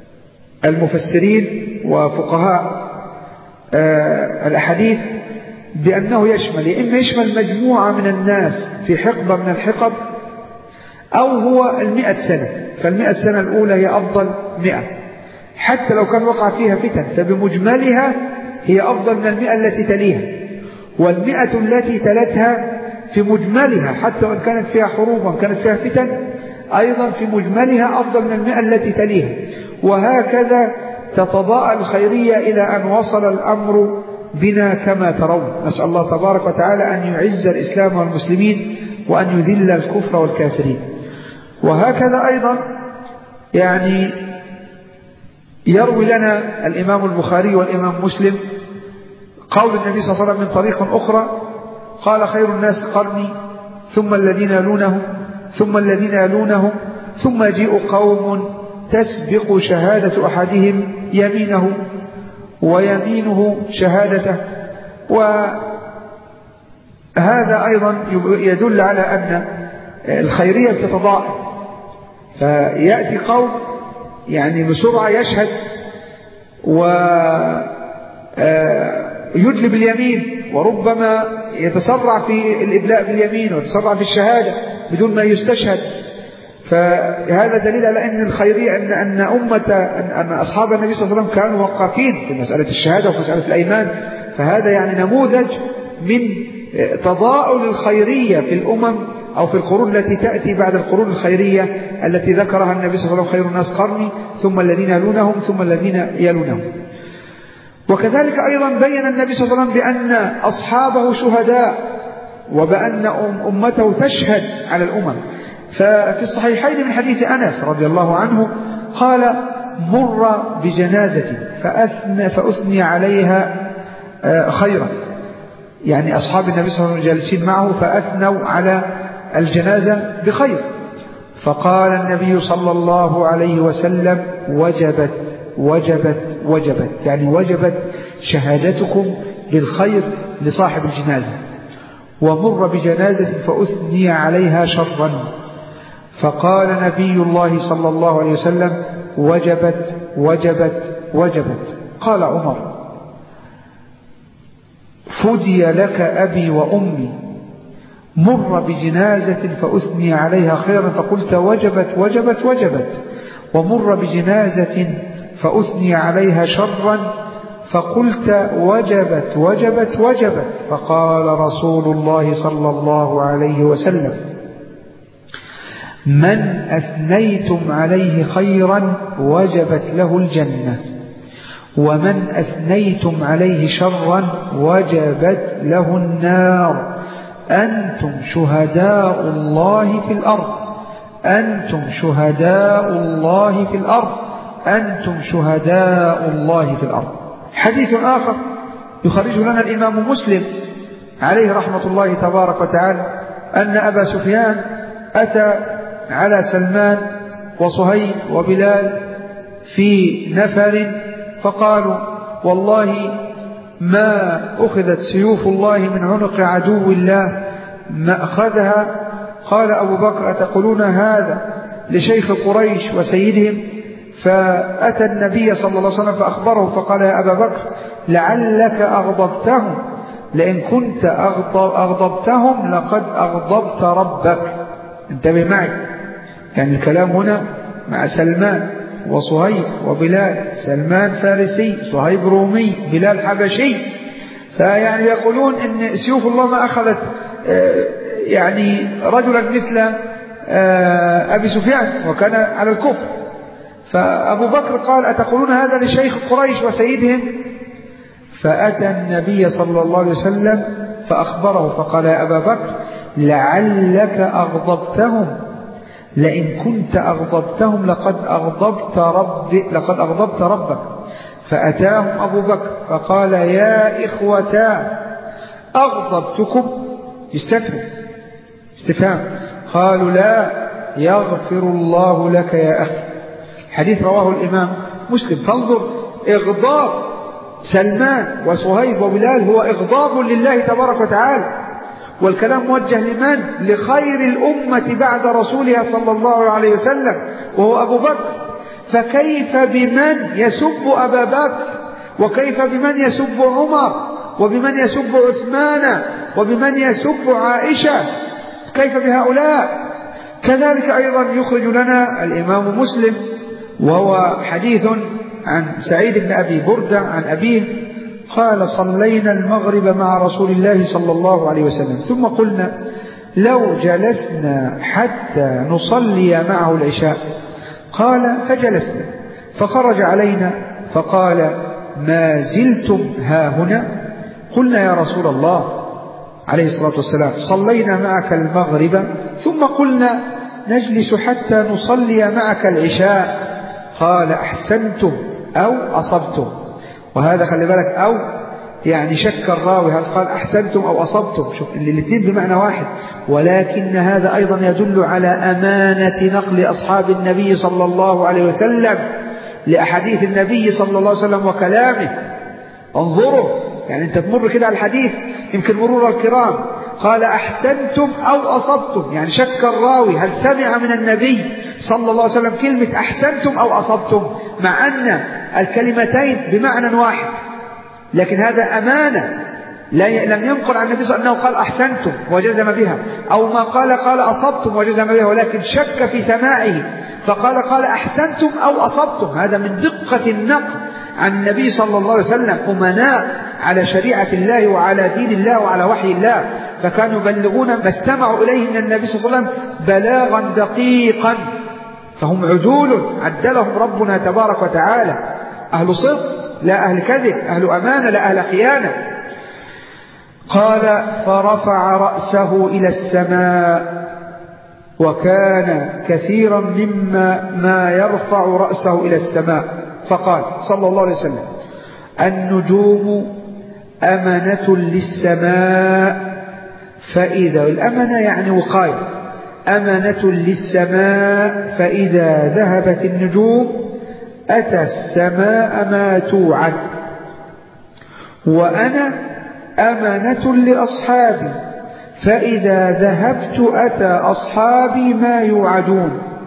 المفسرين وفقهاء الأحاديث بأنه يشمل، يا إما يشمل مجموعة من الناس في حقبة من الحقب، أو هو المئة سنة، فالمئة سنة الأولى هي أفضل مئة، حتى لو كان وقع فيها فتن فبمجملها هي أفضل من المئة التي تليها، والمئة التي تلتها في مجملها حتى وإن كانت فيها حروب وإن كانت فيها فتن أيضا في مجملها أفضل من المئة التي تليها، وهكذا تتضاءل الخيرية إلى أن وصل الأمر بنا كما ترون. نسأل الله تبارك وتعالى أن يعز الإسلام والمسلمين وأن يذل الكفر والكافرين. وهكذا أيضا يعني يروي لنا الإمام البخاري والإمام مسلم قول النبي صلى الله عليه وسلم من طريق أخرى قال: خير الناس قرني ثم الذين يلونهم ثم الذين يلونهم ثم يجيء قوم تسبق شهادة أحدهم يمينه ويمينه شهادته. وهذا أيضا يدل على أن الخيرية تتضاءل، فيأتي قوم يعني بسرعة يشهد ويدلي باليمين، وربما يتسرع في الإدلاء باليمين ويتسرع في الشهادة بدون ما يستشهد. فهذا دليل على أن الخيرية أن أن أمة أن أصحاب النبي صلى الله عليه وسلم كانوا وقافين في مسألة الشهادة وفي مسألة الأيمان. فهذا يعني نموذج من تضاؤل الخيرية في الأمم أو في القرون التي تأتي بعد القرون الخيرية التي ذكرها النبي صلى الله عليه وسلم: خير الناس قرني ثم الذين يلونهم ثم الذين يلونهم. وكذلك أيضا بين النبي صلى الله عليه وسلم بأن أصحابه شهداء وبأن أمته تشهد على الأمم. ففي الصحيحين من حديث أنس رضي الله عنه قال: مر بجنازة فأثنى فأثني عليها خيرا، يعني أصحاب النبي صلى الله عليه وسلم جالسين معه فأثنوا على الجنازة بخير، فقال النبي صلى الله عليه وسلم: وجبت وجبت وجبت، يعني وجبت شهادتكم بالخير لصاحب الجنازة. ومر بجنازة فأثني عليها شرا، فقال نبي الله صلى الله عليه وسلم: وجبت وجبت وجبت. قال عمر: فدي لك أبي وأمي، مر بجنازة فأثني عليها خيرا فقلت وجبت وجبت وجبت، ومر بجنازة فأثني عليها شرا فقلت وجبت وجبت وجبت. فقال رسول الله صلى الله عليه وسلم: من أثنيتم عليه خيرا وجبت له الجنة، ومن أثنيتم عليه شرا وجبت له النار. أنتم شهداء الله في الأرض، أنتم شهداء الله في الأرض، أنتم شهداء الله في الأرض. حديث آخر يخرجه لنا الإمام مسلم عليه رحمة الله تبارك وتعالى أن أبا سفيان أتى على سلمان وصهيب وبلال في نفر فقالوا: والله ما أخذت سيوف الله من عنق عدو الله ما أخذها. قال أبو بكر: أتقولون هذا لشيخ قريش وسيدهم؟ فأتى النبي صلى الله عليه وسلم فأخبره فقال: يا أبا بكر لعلك أغضبتهم، لئن كنت أغضبتهم لقد أغضبت ربك. انتبه معي، يعني الكلام هنا مع سلمان وصهيب وبلال، سلمان فارسي، صهيب رومي، بلال حبشي. فيعني يقولون إن سيوف الله ما أخذت يعني رجلا مثل أبي سفيان وكان على الكفر. فأبو بكر قال: أتقولون هذا لشيخ قريش وسيدهم؟ فأتى النبي صلى الله عليه وسلم فأخبره فقال: يا أبا بكر لعلك أغضبتهم، لئن كنت أغضبتهم لقد أغضبت ربي لقد أغضبت ربك. فأتاهم أبو بكر فقال: يا إخوتا أغضبتكم؟ استفهم استفهام. قالوا: لا، يغفر الله لك يا أخي. حديث رواه الإمام مسلم. فانظر إغضاب سلمان وصهيب وبلال هو إغضاب لله تبارك وتعالى، والكلام موجه لمن؟ لخير الأمة بعد رسولها صلى الله عليه وسلم وهو أبو بكر. فكيف بمن يسب أبا بكر، وكيف بمن يسب عمر، وبمن يسب عثمان وبمن يسب عائشة، كيف بهؤلاء؟ كذلك أيضا يخرج لنا الإمام مسلم وهو حديث عن سعيد بن أبي بردة عن أبيه قال: صلينا المغرب مع رسول الله صلى الله عليه وسلم ثم قلنا لو جلسنا حتى نصلي معه العشاء. قال: فجلسنا فخرج علينا فقال: ما زلتم هاهنا؟ قلنا: يا رسول الله عليه الصلاة والسلام صلينا معك المغرب ثم قلنا نجلس حتى نصلي معك العشاء. قال: أحسنتم أو أصبتم. وهذا خلي بالك، أو يعني شك الراوي هل قال أحسنتم أو أصبتم، شوف الاثنين بمعنى واحد، ولكن هذا أيضا يدل على أمانة نقل أصحاب النبي صلى الله عليه وسلم لأحاديث النبي صلى الله عليه وسلم وكلامه. انظروا، يعني أنت تمر كده على الحديث يمكن مرور الكرام، قال أحسنتم أو أصبتم، يعني شك الراوي هل سمع من النبي صلى الله عليه وسلم كلمة أحسنتم أو أصبتم، مع أن الكلمتين بمعنى واحد، لكن هذا أمانة. لم ينقل عن النبي صلى الله عليه وسلم أنه قال أحسنتم وجزم بها، أو ما قال قال أصبتم وجزم بها، ولكن شك في سماعه فقال قال أحسنتم أو أصبتم. هذا من دقة النقل عن النبي صلى الله عليه وسلم، أمناء على شريعة الله وعلى دين الله وعلى وحي الله، فكانوا يبلغون ما استمعوا إليه من النبي صلى الله عليه وسلم بلاغا دقيقا، فهم عدول عدلهم ربنا تبارك وتعالى، أهل صدق لا أهل كذب، أهل أمانة لا أهل خيانة. قال: فرفع رأسه إلى السماء، وكان كثيرا مما ما يرفع رأسه إلى السماء، فقال صلى الله عليه وسلم: النجوم أمنة للسماء، فإذا الأمنة يعني وقاية، أمنة للسماء فإذا ذهبت النجوم أتى السماء ما توعد، وأنا أمنة لأصحابي فإذا ذهبت أتى أصحابي ما يوعدون،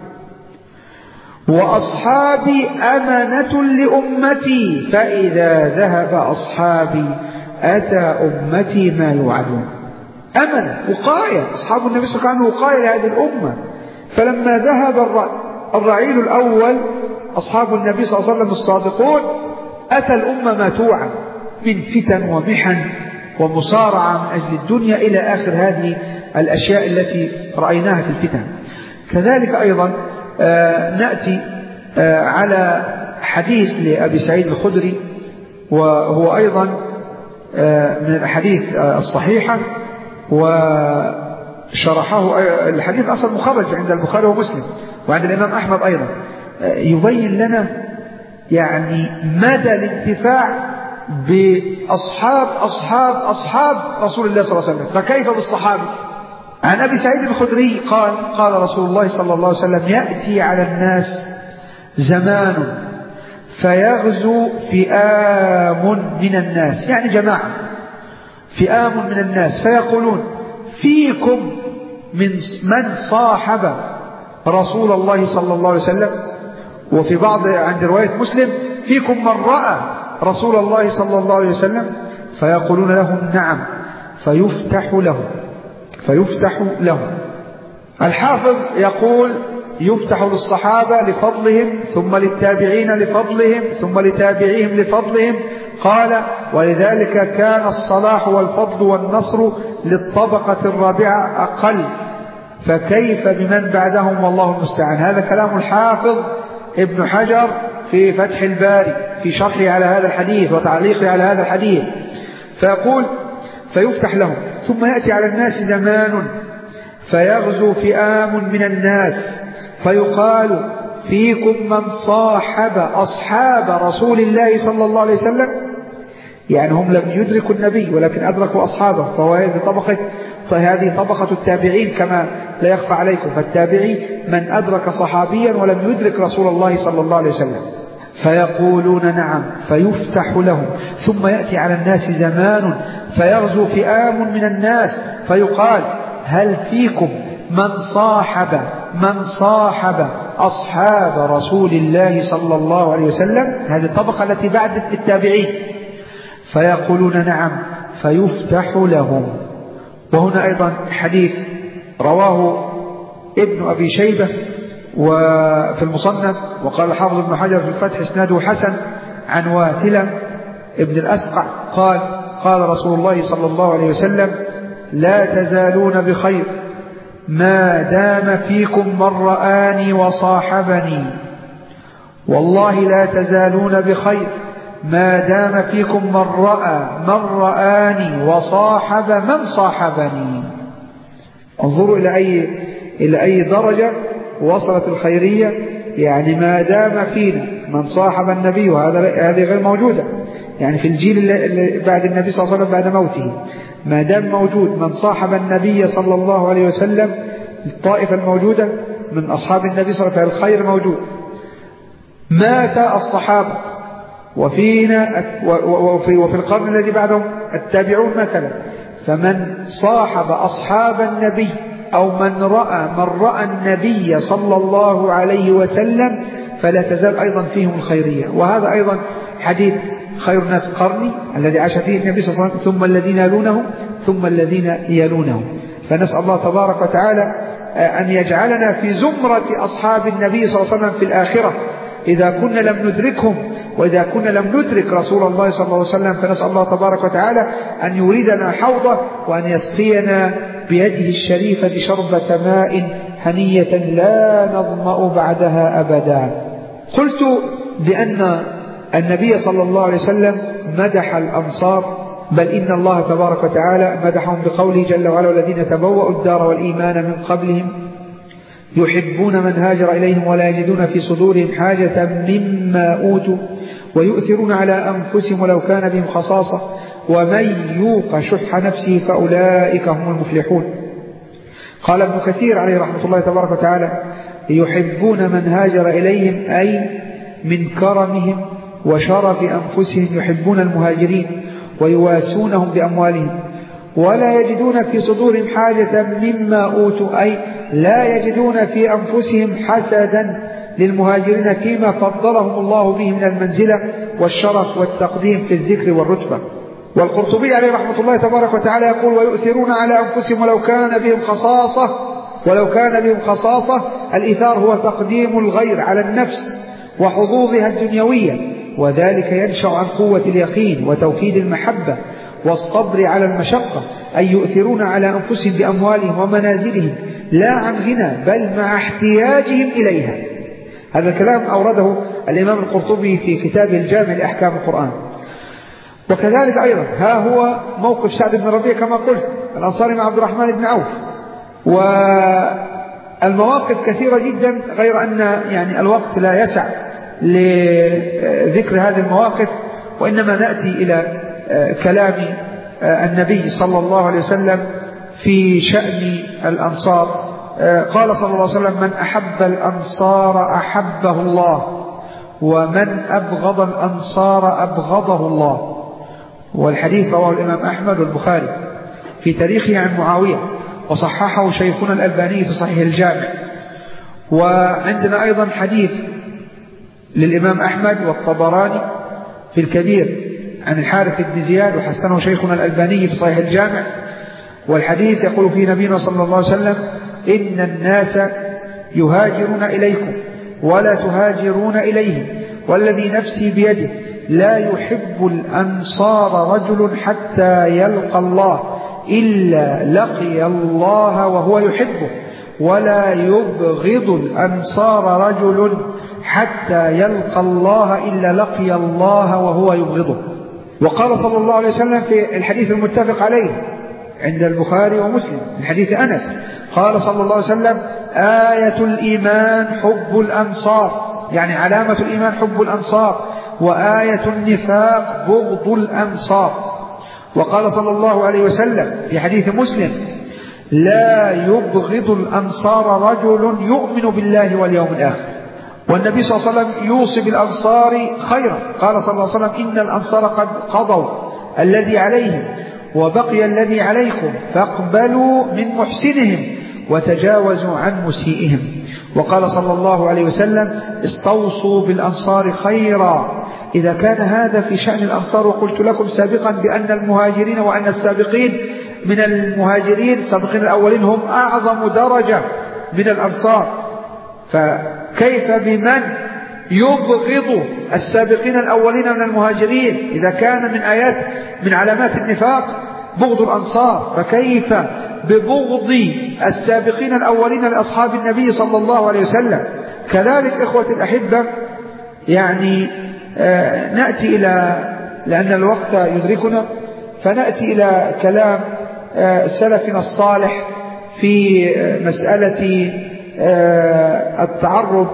وأصحابي أمنة لأمتي فإذا ذهب أصحابي أتى أمتي ما يوعدون. أمنة وقاية، أصحاب النبي صلى الله عليه وسلم وقاية لهذه الأمة. فلما ذهب الرعيل الأول أصحاب النبي صلى الله عليه وسلم الصادقون أتى الأمة ما توعد من فتن ومحن ومصارعة من أجل الدنيا إلى آخر هذه الأشياء التي رأيناها في الفتن. كذلك أيضا آه نأتي آه على حديث لأبي سعيد الخدري، وهو أيضا آه من الأحاديث آه الصحيحة، وشرحه الحديث أصلا مخرج عند البخاري ومسلم وعند الإمام أحمد أيضا، آه يبين لنا يعني مدى الانتفاع بأصحاب أصحاب أصحاب رسول الله صلى الله عليه وسلم، فكيف بالصحابة؟ عن أبي سعيد الخدري قال: قال رسول الله صلى الله عليه وسلم: يأتي على الناس زمان فيغزو فئام من الناس، يعني جماعة، فئام من الناس، فيقولون: فيكم من من صاحب رسول الله صلى الله عليه وسلم، وفي بعض عند رواية مسلم: فيكم من رأى رسول الله صلى الله عليه وسلم، فيقولون لهم: نعم، فيفتح لهم فيفتح لهم. الحافظ يقول: يفتح للصحابة لفضلهم، ثم للتابعين لفضلهم، ثم لتابعيهم لفضلهم. قال: ولذلك كان الصلاح والفضل والنصر للطبقة الرابعة أقل، فكيف بمن بعدهم والله المستعان. هذا كلام الحافظ ابن حجر في فتح الباري في شرحه على هذا الحديث وتعليقه على هذا الحديث، فيقول: فيفتح لهم. ثم يأتي على الناس زمان فيغزو فئام من الناس فيقال: فيكم من صاحب أصحاب رسول الله صلى الله عليه وسلم، يعني هم لم يدركوا النبي ولكن أدركوا أصحابه، فهو هذه طبقة هذه طبقة التابعين كما لا يخفى عليكم، فالتابعي من أدرك صحابيا ولم يدرك رسول الله صلى الله عليه وسلم. فيقولون: نعم، فيفتح لهم. ثم يأتي على الناس زمان فيغزو فئام من الناس فيقال: هل فيكم من صاحب من صاحب أصحاب رسول الله صلى الله عليه وسلم؟ هذه الطبقة التي بعد التابعين. فيقولون: نعم، فيفتح لهم. وهنا أيضا حديث رواه ابن أبي شيبة وفي المصنف، وقال الحافظ ابن حجر في الفتح اسناده حسن، عن واثلة ابن الأسقع قال قال رسول الله صلى الله عليه وسلم: لا تزالون بخير ما دام فيكم من رآني وصاحبني. والله لا تزالون بخير ما دام فيكم من رأى من رآني وصاحب من صاحبني. انظروا إلى أي إلى أي درجة وصلت الخيرية، يعني ما دام فينا من صاحب النبي، وهذا هذه غير موجودة يعني في الجيل اللي بعد النبي صلى الله عليه وسلم بعد موته، ما دام موجود من صاحب النبي صلى الله عليه وسلم، الطائفة الموجودة من أصحاب النبي صلى الله عليه وسلم الخير موجود. مات الصحابة وفينا وفي, وفي القرن الذي بعدهم التابعون مثلا، فمن صاحب أصحاب النبي أو من رأى من رأى النبي صلى الله عليه وسلم فلا تزال أيضا فيهم الخيرية. وهذا أيضا حديث خير الناس قرني الذي عاش فيه النبي صلى الله عليه وسلم، ثم الذين يلونهم ثم الذين يلونهم. فنسأل الله تبارك وتعالى أن يجعلنا في زمرة أصحاب النبي صلى الله عليه وسلم في الآخرة إذا كنا لم ندركهم، وإذا كنا لم ندرك رسول الله صلى الله عليه وسلم فنسأل الله تبارك وتعالى أن يريدنا حوضه وأن يسقينا بيده الشريفة شربة ماء هنية لا نظمأ بعدها أبدا. قلت بأن النبي صلى الله عليه وسلم مدح الأنصار، بل إن الله تبارك وتعالى مدحهم بقوله جل وعلا: والذين تبوأوا الدار والإيمان من قبلهم يحبون من هاجر إليهم ولا يجدون في صدورهم حاجة مما أوتوا ويؤثرون على أنفسهم ولو كان بهم خصاصة ومن يوق شح نفسه فأولئك هم المفلحون. قال ابن كثير عليه رحمة الله تبارك وتعالى: يحبون من هاجر إليهم أي من كرمهم وشرف أنفسهم يحبون المهاجرين ويواسونهم بأموالهم، ولا يجدون في صدورهم حاجة مما أوتوا أي لا يجدون في أنفسهم حسدا للمهاجرين فيما فضلهم الله به من المنزلة والشرف والتقديم في الذكر والرتبة. والقرطبي عليه رحمة الله تبارك وتعالى يقول: ويؤثرون على أنفسهم ولو كان بهم خصاصة. ولو كان بهم خصاصة الإيثار هو تقديم الغير على النفس وحظوظها الدنيوية، وذلك ينشأ عن قوة اليقين وتوكيد المحبة والصبر على المشقة، أي يؤثرون على أنفسهم بأموالهم ومنازلهم لا عن غنى بل مع احتياجهم إليها. هذا الكلام أورده الإمام القرطبي في كتابه الجامع لأحكام القرآن. وكذلك أيضا ها هو موقف سعد بن ربيع كما قلت الأنصاري مع عبد الرحمن بن عوف. والمواقف كثيرة جدا، غير أن يعني الوقت لا يسع لذكر هذه المواقف، وإنما نأتي إلى كلام النبي صلى الله عليه وسلم في شأن الأنصار. قال صلى الله عليه وسلم: من أحب الأنصار أحبه الله، ومن أبغض الأنصار أبغضه الله. والحديث رواه الإمام أحمد والبخاري في تاريخه عن معاوية، وصححه شيخنا الألباني في صحيح الجامع. وعندنا أيضا حديث للإمام أحمد والطبراني في الكبير عن الحارث بن زياد، وحسنه شيخنا الألباني في صحيح الجامع. والحديث يقول فيه نبينا صلى الله عليه وسلم: إن الناس يهاجرون إليكم ولا تهاجرون إليهم، والذي نفسي بيده لا يحب الأنصار رجل حتى يلقى الله إلا لقي الله وهو يحبه، ولا يبغض الأنصار رجل حتى يلقى الله إلا لقي الله وهو يبغضه. وقال صلى الله عليه وسلم في الحديث المتفق عليه عند البخاري ومسلم من حديث أنس، قال صلى الله عليه وسلم: آية الإيمان حب الأنصار، يعني علامة الإيمان حب الأنصار، وآية النفاق بغض الأنصار. وقال صلى الله عليه وسلم في حديث مسلم: لا يبغض الأنصار رجل يؤمن بالله واليوم الآخر. والنبي صلى الله عليه وسلم يوصي بالأنصار خيرا، قال صلى الله عليه وسلم: إن الأنصار قد قضوا الذي عليهم وبقي الذي عليكم، فاقبلوا من محسنهم وتجاوزوا عن مسيئهم. وقال صلى الله عليه وسلم: استوصوا بالأنصار خيرا، إذا كان هذا في شأن الأنصار، وقلت لكم سابقا بأن المهاجرين وأن السابقين من المهاجرين السابقين الأولين هم أعظم درجة من الأنصار، فكيف بمن يبغض السابقين الأولين من المهاجرين؟ إذا كان من آيات من علامات النفاق بغض الأنصار، فكيف ببغض السابقين الأولين لأصحاب النبي صلى الله عليه وسلم؟ كذلك إخوة الأحبة، يعني آه نأتي إلى، لأن الوقت يدركنا، فنأتي إلى كلام آه سلفنا الصالح في آه مسألة آه التعرض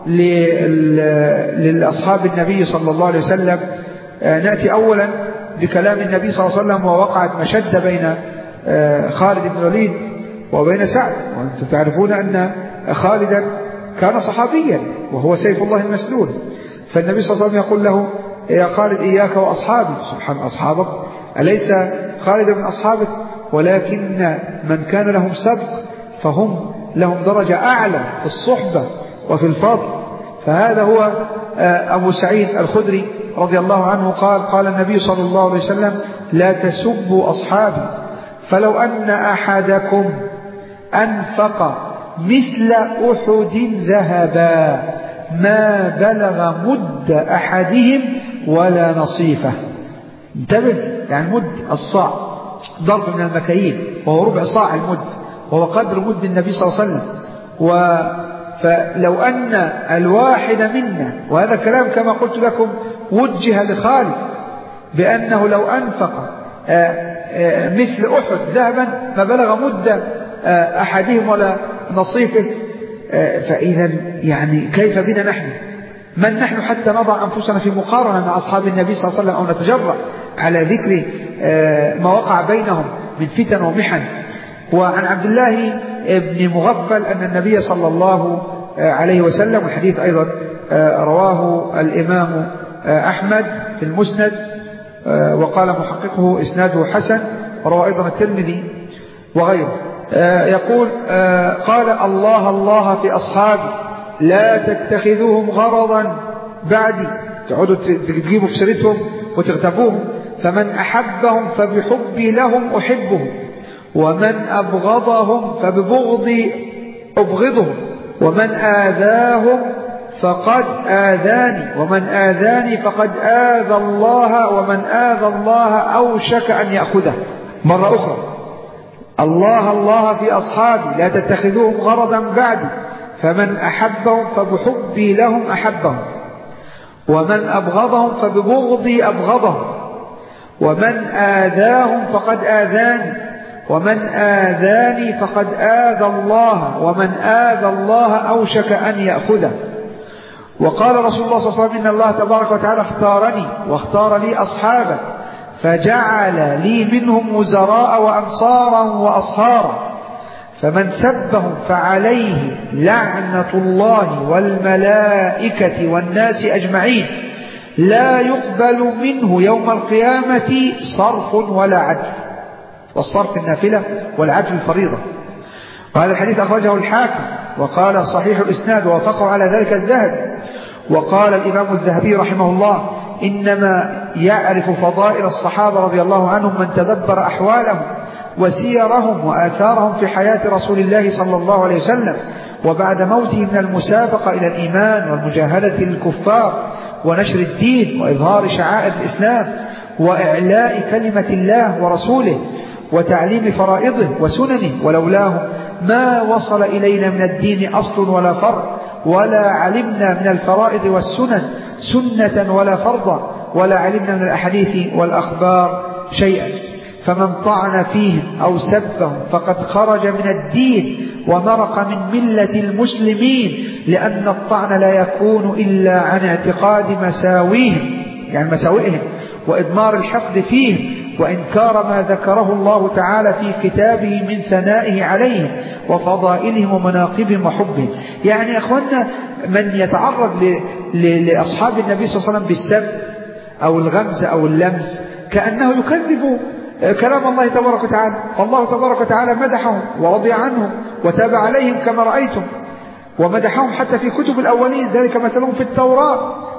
للأصحاب النبي صلى الله عليه وسلم. آه نأتي أولا بكلام النبي صلى الله عليه وسلم، ووقعت مشدة بين آه خالد بن الوليد وبين سعد، وأنتم تعرفون أن خالدا كان صحابيا وهو سيف الله المسلول، فالنبي صلى الله عليه وسلم يقول له يا خالد إياك وأصحابي. سبحان أصحابك، أليس خالد من أصحابك؟ ولكن من كان لهم سبق فهم لهم درجة أعلى في الصحبة وفي الفضل. فهذا هو أبو سعيد الخدري رضي الله عنه قال قال النبي صلى الله عليه وسلم لا تسبوا أصحابي، فلو أن أحدكم أنفق مثل أحد ذهبا ما بلغ مد أحدهم ولا نصيفه. انتبه، يعني مد الصاع ضرب من المكاييل، وهو ربع صاع المد، وهو قدر مد النبي صلى الله عليه وسلم. و فلو أن الواحد منا، وهذا كلام كما قلت لكم وجه لخالد بأنه لو أنفق مثل أحد ذهبا ما بلغ مد أحدهم ولا نصيفه، فإذا يعني كيف بنا نحن؟ من نحن حتى نضع أنفسنا في مقارنة مع أصحاب النبي صلى الله عليه وسلم، أو نتجرأ على ذكر ما وقع بينهم من فتن ومحن. وعن عبد الله بن مغفل أن النبي صلى الله عليه وسلم، والحديث أيضا رواه الإمام أحمد في المسند، وقال محققه إسناده حسن، ورواه أيضا الترمذي وغيره، يقول قال الله الله في أصحابي لا تتخذوهم غرضا بعدي، تقعدوا تجيبوا في سيرتهم وتغتابوهم، فمن أحبهم فبحبي لهم أحبهم، ومن أبغضهم فببغضي أبغضهم، ومن آذاهم فقد آذاني، ومن آذاني فقد آذى الله، ومن آذى الله أوشك أن يأخذه. مرة أخرى، الله الله في أصحابي لا تتخذوهم غرضا بعدي، فمن أحبهم فبحبي لهم أحبهم، ومن أبغضهم فببغضي أبغضهم، ومن آذاهم فقد آذاني، ومن آذاني فقد آذى الله، ومن آذى الله أوشك أن يأخذه. وقال رسول الله صلى الله عليه وسلم إن الله تبارك وتعالى اختارني واختار لي أصحابا، فجعل لي منهم وزراء وأنصارا وأصهارا، فمن سبهم فعليه لعنة الله والملائكة والناس أجمعين، لا يقبل منه يوم القيامة صرف ولا عدل. والصرف النافلة والعدل الفريضة. وهذا الحديث أخرجه الحاكم وقال صحيح الإسناد، ووافقه على ذلك الذهبي. وقال الإمام الذهبي رحمه الله إنما يعرف فضائل الصحابة رضي الله عنهم من تدبر أحوالهم وسيرهم وآثارهم في حياة رسول الله صلى الله عليه وسلم، وبعد موته من المسابقة إلى الإيمان والمجاهدة للكفار ونشر الدين وإظهار شعائر الإسلام وإعلاء كلمة الله ورسوله وتعليم فرائضه وسننه، ولولاه ما وصل إلينا من الدين أصل ولا فرع، ولا علمنا من الفرائض والسنن سنة ولا فرضا، ولا علمنا من الأحاديث والأخبار شيئا. فمن طعن فيهم أو سبهم فقد خرج من الدين ومرق من ملة المسلمين، لأن الطعن لا يكون إلا عن اعتقاد مساويهم، يعني مساوئهم، وإضمار الحقد فيهم، وإنكار ما ذكره الله تعالى في كتابه من ثنائه عليهم وفضائلهم ومناقبهم وحبهم. يعني أخوانا من يتعرض ل... ل... لأصحاب النبي صلى الله عليه وسلم بالسب أو الغمز أو اللمس كأنه يكذب كلام الله تبارك وتعالى، فالله تبارك وتعالى مدحهم ورضي عنهم وتاب عليهم كما رأيتم، ومدحهم حتى في كتب الأولين، ذلك مثلهم في التوراة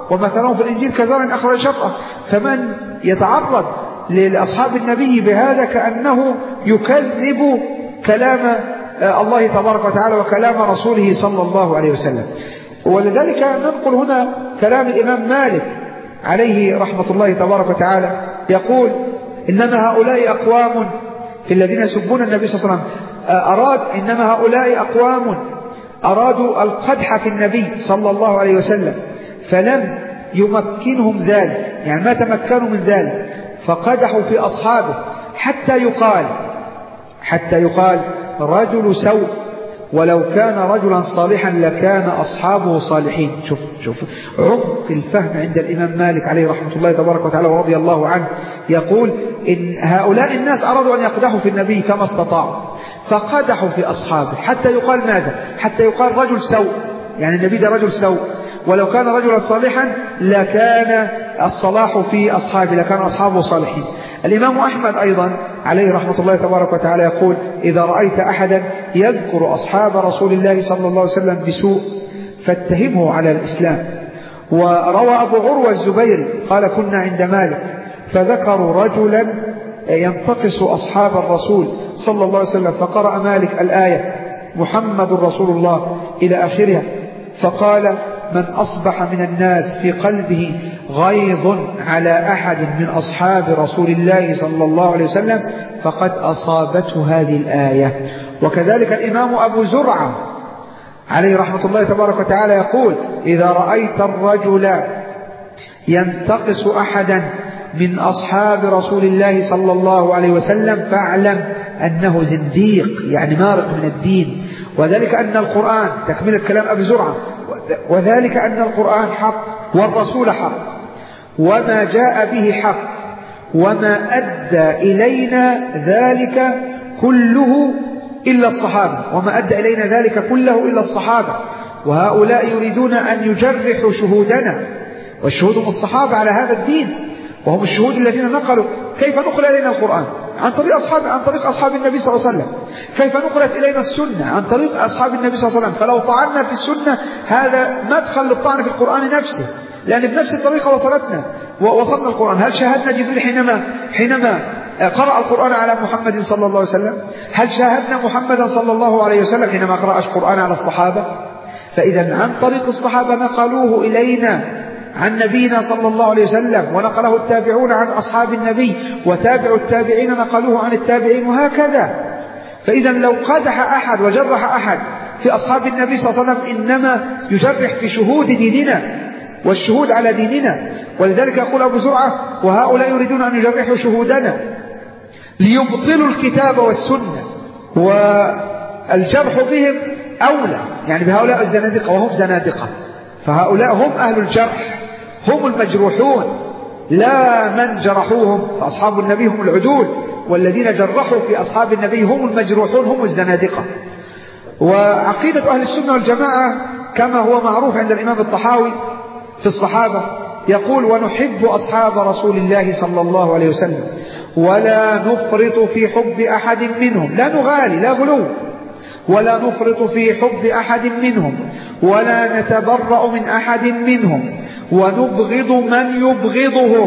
ومثلهم في الإنجيل كزرع أخرج شطأه. فمن يتعرض لأصحاب النبي بهذا كأنه يكذب كلام الله تبارك وتعالى وكلام رسوله صلى الله عليه وسلم. ولذلك ننقل هنا كلام الإمام مالك عليه رحمة الله تبارك وتعالى، يقول: إنما هؤلاء أقوام في الذين يسبون النبي صلى الله عليه وسلم أراد إنما هؤلاء أقوام أرادوا القدح في النبي صلى الله عليه وسلم فلم يمكنهم ذلك، يعني ما تمكنوا من ذلك، فقدحوا في أصحابه حتى يقال حتى يقال رجل سوء، ولو كان رجلا صالحا لكان أصحابه صالحين. شوف شوف عمق الفهم عند الإمام مالك عليه رحمة الله تبارك وتعالى ورضي الله عنه. يقول إن هؤلاء الناس أرادوا أن يقدحوا في النبي كما استطاعوا، فقدحوا في أصحابه حتى يقال ماذا؟ حتى يقال رجل سوء، يعني النبي ده رجل سوء، ولو كان رجلا صالحا لكان الصلاح في أصحابه، لكان أصحابه صالحين. الإمام أحمد أيضا عليه رحمة الله تبارك وتعالى يقول: إذا رأيت أحدا يذكر أصحاب رسول الله صلى الله عليه وسلم بسوء فاتهمه على الإسلام. وروى أبو عروة الزبيري قال: كنا عند مالك فذكروا رجلا ينتقص أصحاب الرسول صلى الله عليه وسلم، فقرأ مالك الآية: محمد رسول الله إلى آخرها، فقال: من أصبح من الناس في قلبه غيظ على أحد من أصحاب رسول الله صلى الله عليه وسلم فقد أصابته هذه الآية. وكذلك الإمام أبو زرعة عليه رحمة الله تبارك وتعالى يقول: إذا رأيت الرجل ينتقص أحدا من أصحاب رسول الله صلى الله عليه وسلم فاعلم أنه زنديق، يعني مارق من الدين. وذلك أن القرآن، تكمل الكلام أبي زرعة، وذلك أن القرآن حق والرسول حق وما جاء به حق، وما أدى إلينا ذلك كله إلا الصحابة، وما أدى إلينا ذلك كله إلا الصحابة. وهؤلاء يريدون أن يجرحوا شهودنا، والشهود هم الصحابة على هذا الدين، وهم الشهود الذين نقلوا. كيف نقل إلينا القرآن؟ عن طريق أصحاب عن طريق أصحاب النبي صلى الله عليه وسلم. كيف نقلت إلينا السنة؟ عن طريق أصحاب النبي صلى الله عليه وسلم. فلو طعنا في السنة هذا مدخل للطعن في القرآن نفسه، لأن بنفس الطريقة وصلتنا ووصلنا القرآن. هل شاهدنا جبريل حينما حينما قرأ القرآن على محمد صلى الله عليه وسلم؟ هل شاهدنا محمدا صلى الله عليه وسلم حينما قرأ القرآن على الصحابة؟ فإذا عن طريق الصحابة نقلوه إلينا عن نبينا صلى الله عليه وسلم، ونقله التابعون عن أصحاب النبي، وتابع التابعين نقلوه عن التابعين، وهكذا. فإذا لو قدح أحد وجرح أحد في أصحاب النبي صلى الله عليه وسلم إنما يجرح في شهود ديننا والشهود على ديننا. ولذلك يقول أبو زرعة: وهؤلاء يريدون أن يجرحوا شهودنا ليبطلوا الكتاب والسنة، والجرح بهم أولى، يعني بهؤلاء الزنادقة، وهم زنادقة، فهؤلاء هم أهل الجرح، هم المجروحون، لا من جرحوهم. فأصحاب النبي هم العدول، والذين جرحوا في أصحاب النبي هم المجروحون، هم الزنادقة. وعقيدة أهل السنة والجماعة كما هو معروف عند الإمام الطحاوي في الصحابة يقول: ونحب أصحاب رسول الله صلى الله عليه وسلم ولا نفرط في حب أحد منهم، لا نغالي، لا غلو، ولا نفرط في حب أحد منهم، ولا نتبرأ من أحد منهم، ونبغض من يبغضهم،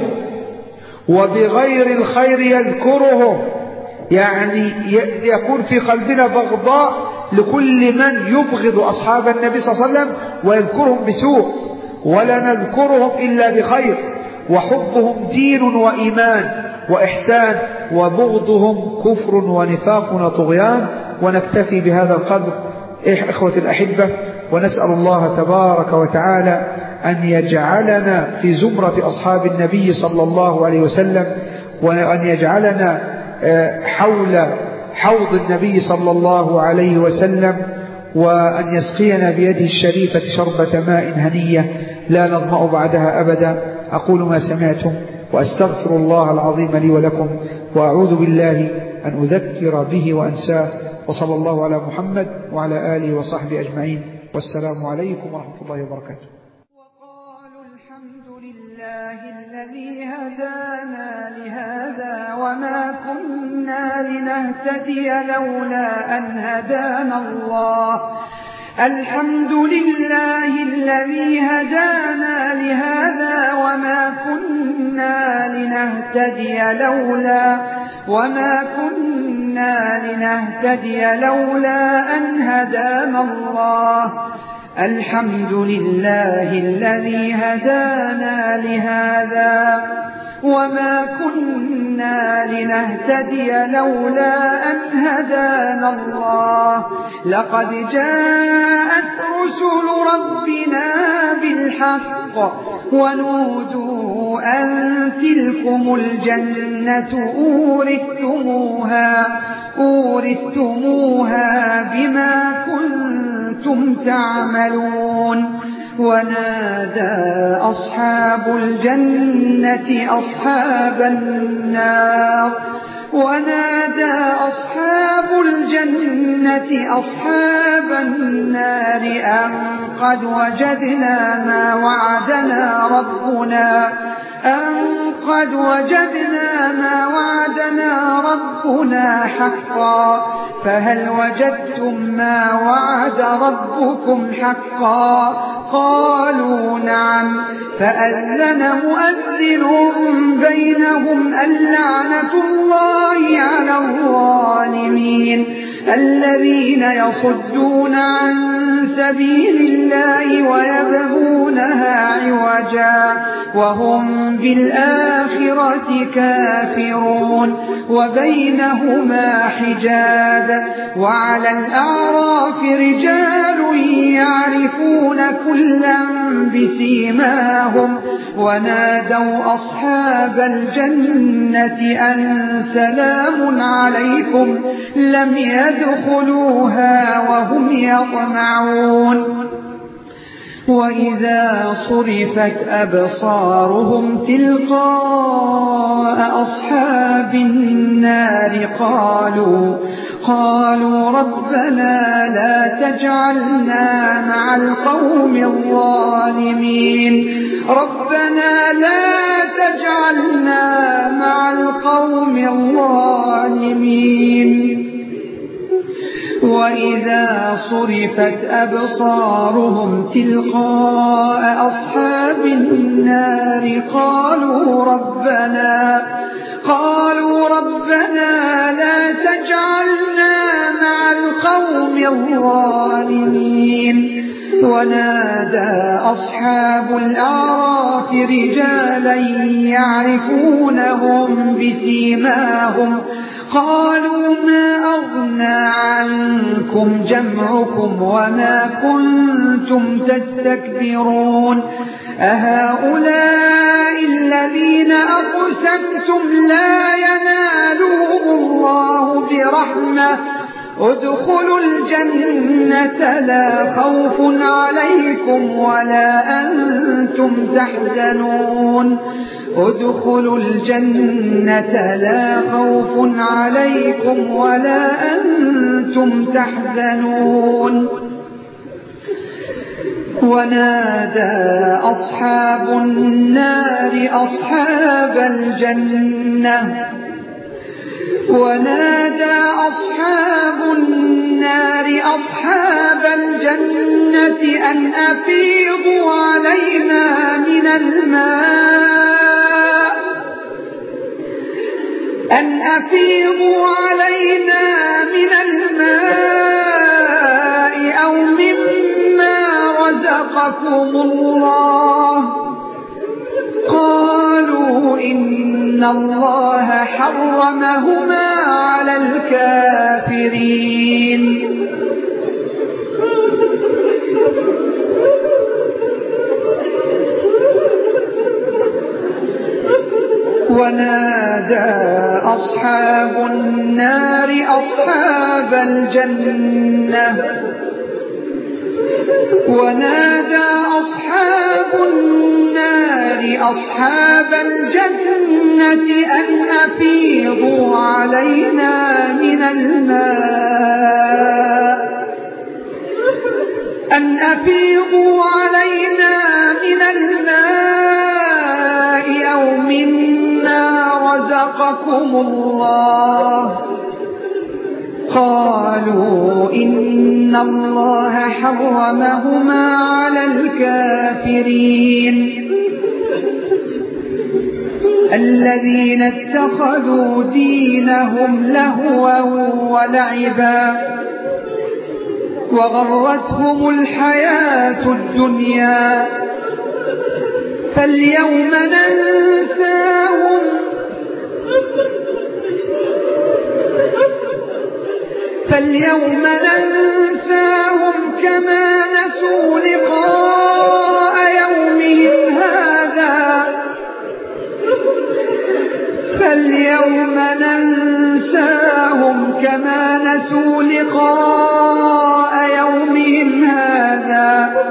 وبغير الخير يذكرهم، يعني يكون في قلبنا بغضاء لكل من يبغض أصحاب النبي صلى الله عليه وسلم ويذكرهم بسوء، ولا نذكرهم إلا بخير، وحبهم دين وإيمان وإحسان، وبغضهم كفر ونفاق وطغيان. ونكتفي بهذا القدر إخوة الأحبة، ونسأل الله تبارك وتعالى أن يجعلنا في زمرة أصحاب النبي صلى الله عليه وسلم، وأن يجعلنا حول حوض النبي صلى الله عليه وسلم، وأن يسقينا بيده الشريفة شربة ماء هنية لا نظمأ بعدها أبدا. أقول ما سمعتم وأستغفر الله العظيم لي ولكم، وأعوذ بالله أن أذكر به وأنساه. وصلى الله على محمد وعلى آله وصحبه أجمعين، والسلام عليكم ورحمة الله وبركاته. وقالوا الحمد لله الذي هدانا لهذا وما كنا لنهتدي لولا أن هدانا الله الحمد لله الذي هدانا لهذا وما كنا لنهتدي لولا وما كنا لنهتدي لولا أن هدانا الله الحمد لله الذي هدانا لهذا وما كنا لنهتدي لولا أن هدانا الله لقد جاءت رسل ربنا بالحق ونودوا أن تلكم الجنة أورثتموها أورثتموها بما كنتم تعملون ونادى أصحاب الجنة أصحاب النار ونادى أصحاب الجنة أصحاب النار أن قد وجدنا ما وعدنا ربنا أن قد وجدنا ما وعدنا ربنا حقا فهل وجدتم ما وعد ربكم حقا قالوا نعم فأذن مؤذن بينهم اللعنة الله على الظالمين الذين يصدون عن سبيل الله ويبغونها عوجا وهم بالآخرة كافرون وبينهما حجاب وعلى الأعراف رجال يعرفون كلا بسيماهم ونادوا أصحاب الجنة أن سلام عليكم لم يدخلوها وهم يطمعون وإذا صرفت أبصارهم تلقاء أصحاب النار قالوا قالوا ربنا لا تجعلنا مع القوم الظالمين ربنا لا تجعلنا مع القوم الظالمين وإذا صرفت أبصارهم تلقاء أصحاب النار قالوا ربنا قالوا ربنا لا تجعلنا مع القوم الظالمين ونادى أصحاب الأعراف رجالا يعرفونهم بسيماهم قالوا ما أغنى عنكم جمعكم وما كنتم تستكبرون أهؤلاء الذين أقسمتم لا ينالهم الله برحمة ادخلوا الجنة لا خوف عليكم ولا أنتم تحزنون ادخلوا الجنة لا خوف عليكم ولا أنتم تحزنون ونادى أصحاب النار أصحاب الجنة ونادى أصحاب النار أصحاب الجنة أن أفيضوا علينا من الماء أن أفيضوا علينا من الماء أو مما رزقكم الله قالوا إن الله حرمهما على الكافرين ونادى أصحاب النار أصحاب الجنة ونادى أصحاب النار أصحاب الجنة أن أفيضوا علينا من الماء أن أفيضوا علينا من الماء أو مما رزقكم الله قالوا إن الله حرمهما على الكافرين الذين اتخذوا دينهم لهوا ولعبا وغرتهم الحياة الدنيا فاليوم ننساهم فاليوم ننساهم كما نسوا لقاء يومهم هذا فاليوم ننساهم كما نسوا لقاء يومهم هذا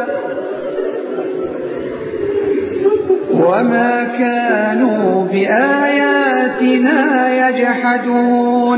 وما كانوا بآياتنا يجحدون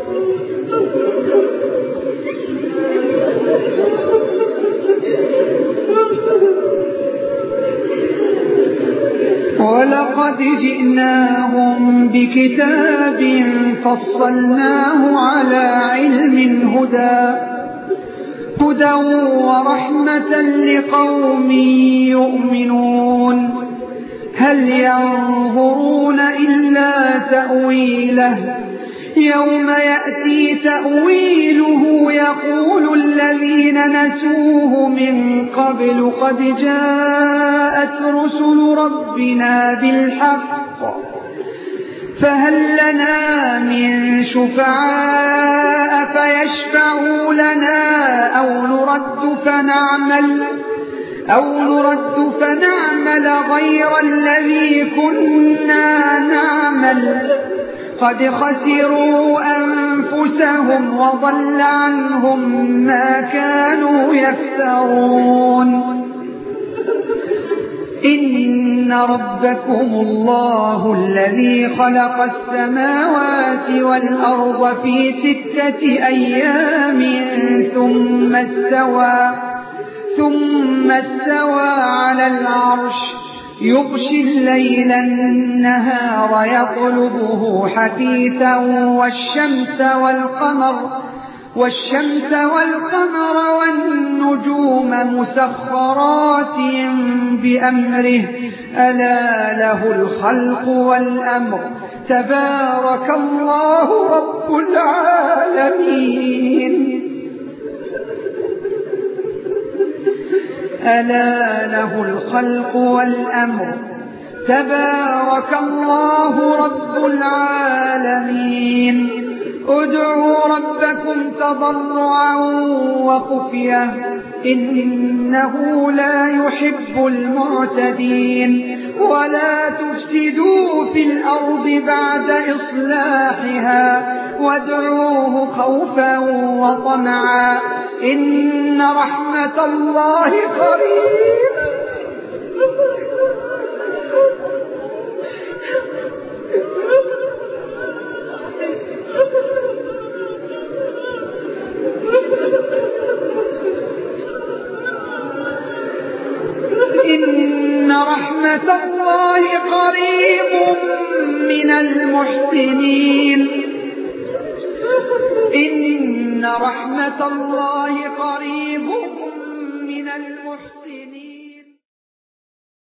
ولقد جئناهم بكتاب فصلناه على علم هدى هدى ورحمة لقوم يؤمنون هل ينظرون إلا تأويله يوم يأتي تأويله يقول الذين نسوه من قبل قد جاءت رسل ربنا بالحق فهل لنا من شفعاء فيشفعوا لنا أو نرد فنعمل أو نرد فنعمل غير الذي كنا نعمل قد خسروا أنفسهم وضل عنهم ما كانوا يفترون إن ربكم الله الذي خلق السماوات والأرض في ستة أيام ثم استوى ثم استوى على العرش يغشي الليل النهار يطلبه حثيثا والشمس والقمر والشمس والقمر والنجوم مسخرات بأمره ألا له الخلق والأمر تبارك الله رب العالمين ألا له الخلق والأمر تبارك الله رب العالمين ادعوا ربكم تضرعا وخفية إنه لا يحب المعتدين ولا تفسدوا في الأرض بعد إصلاحها وادعوه خوفا وطمعا إن رحمة الله قريب إن رحمة الله قريب من المحسنين إن رحمة الله قريب من المحسنين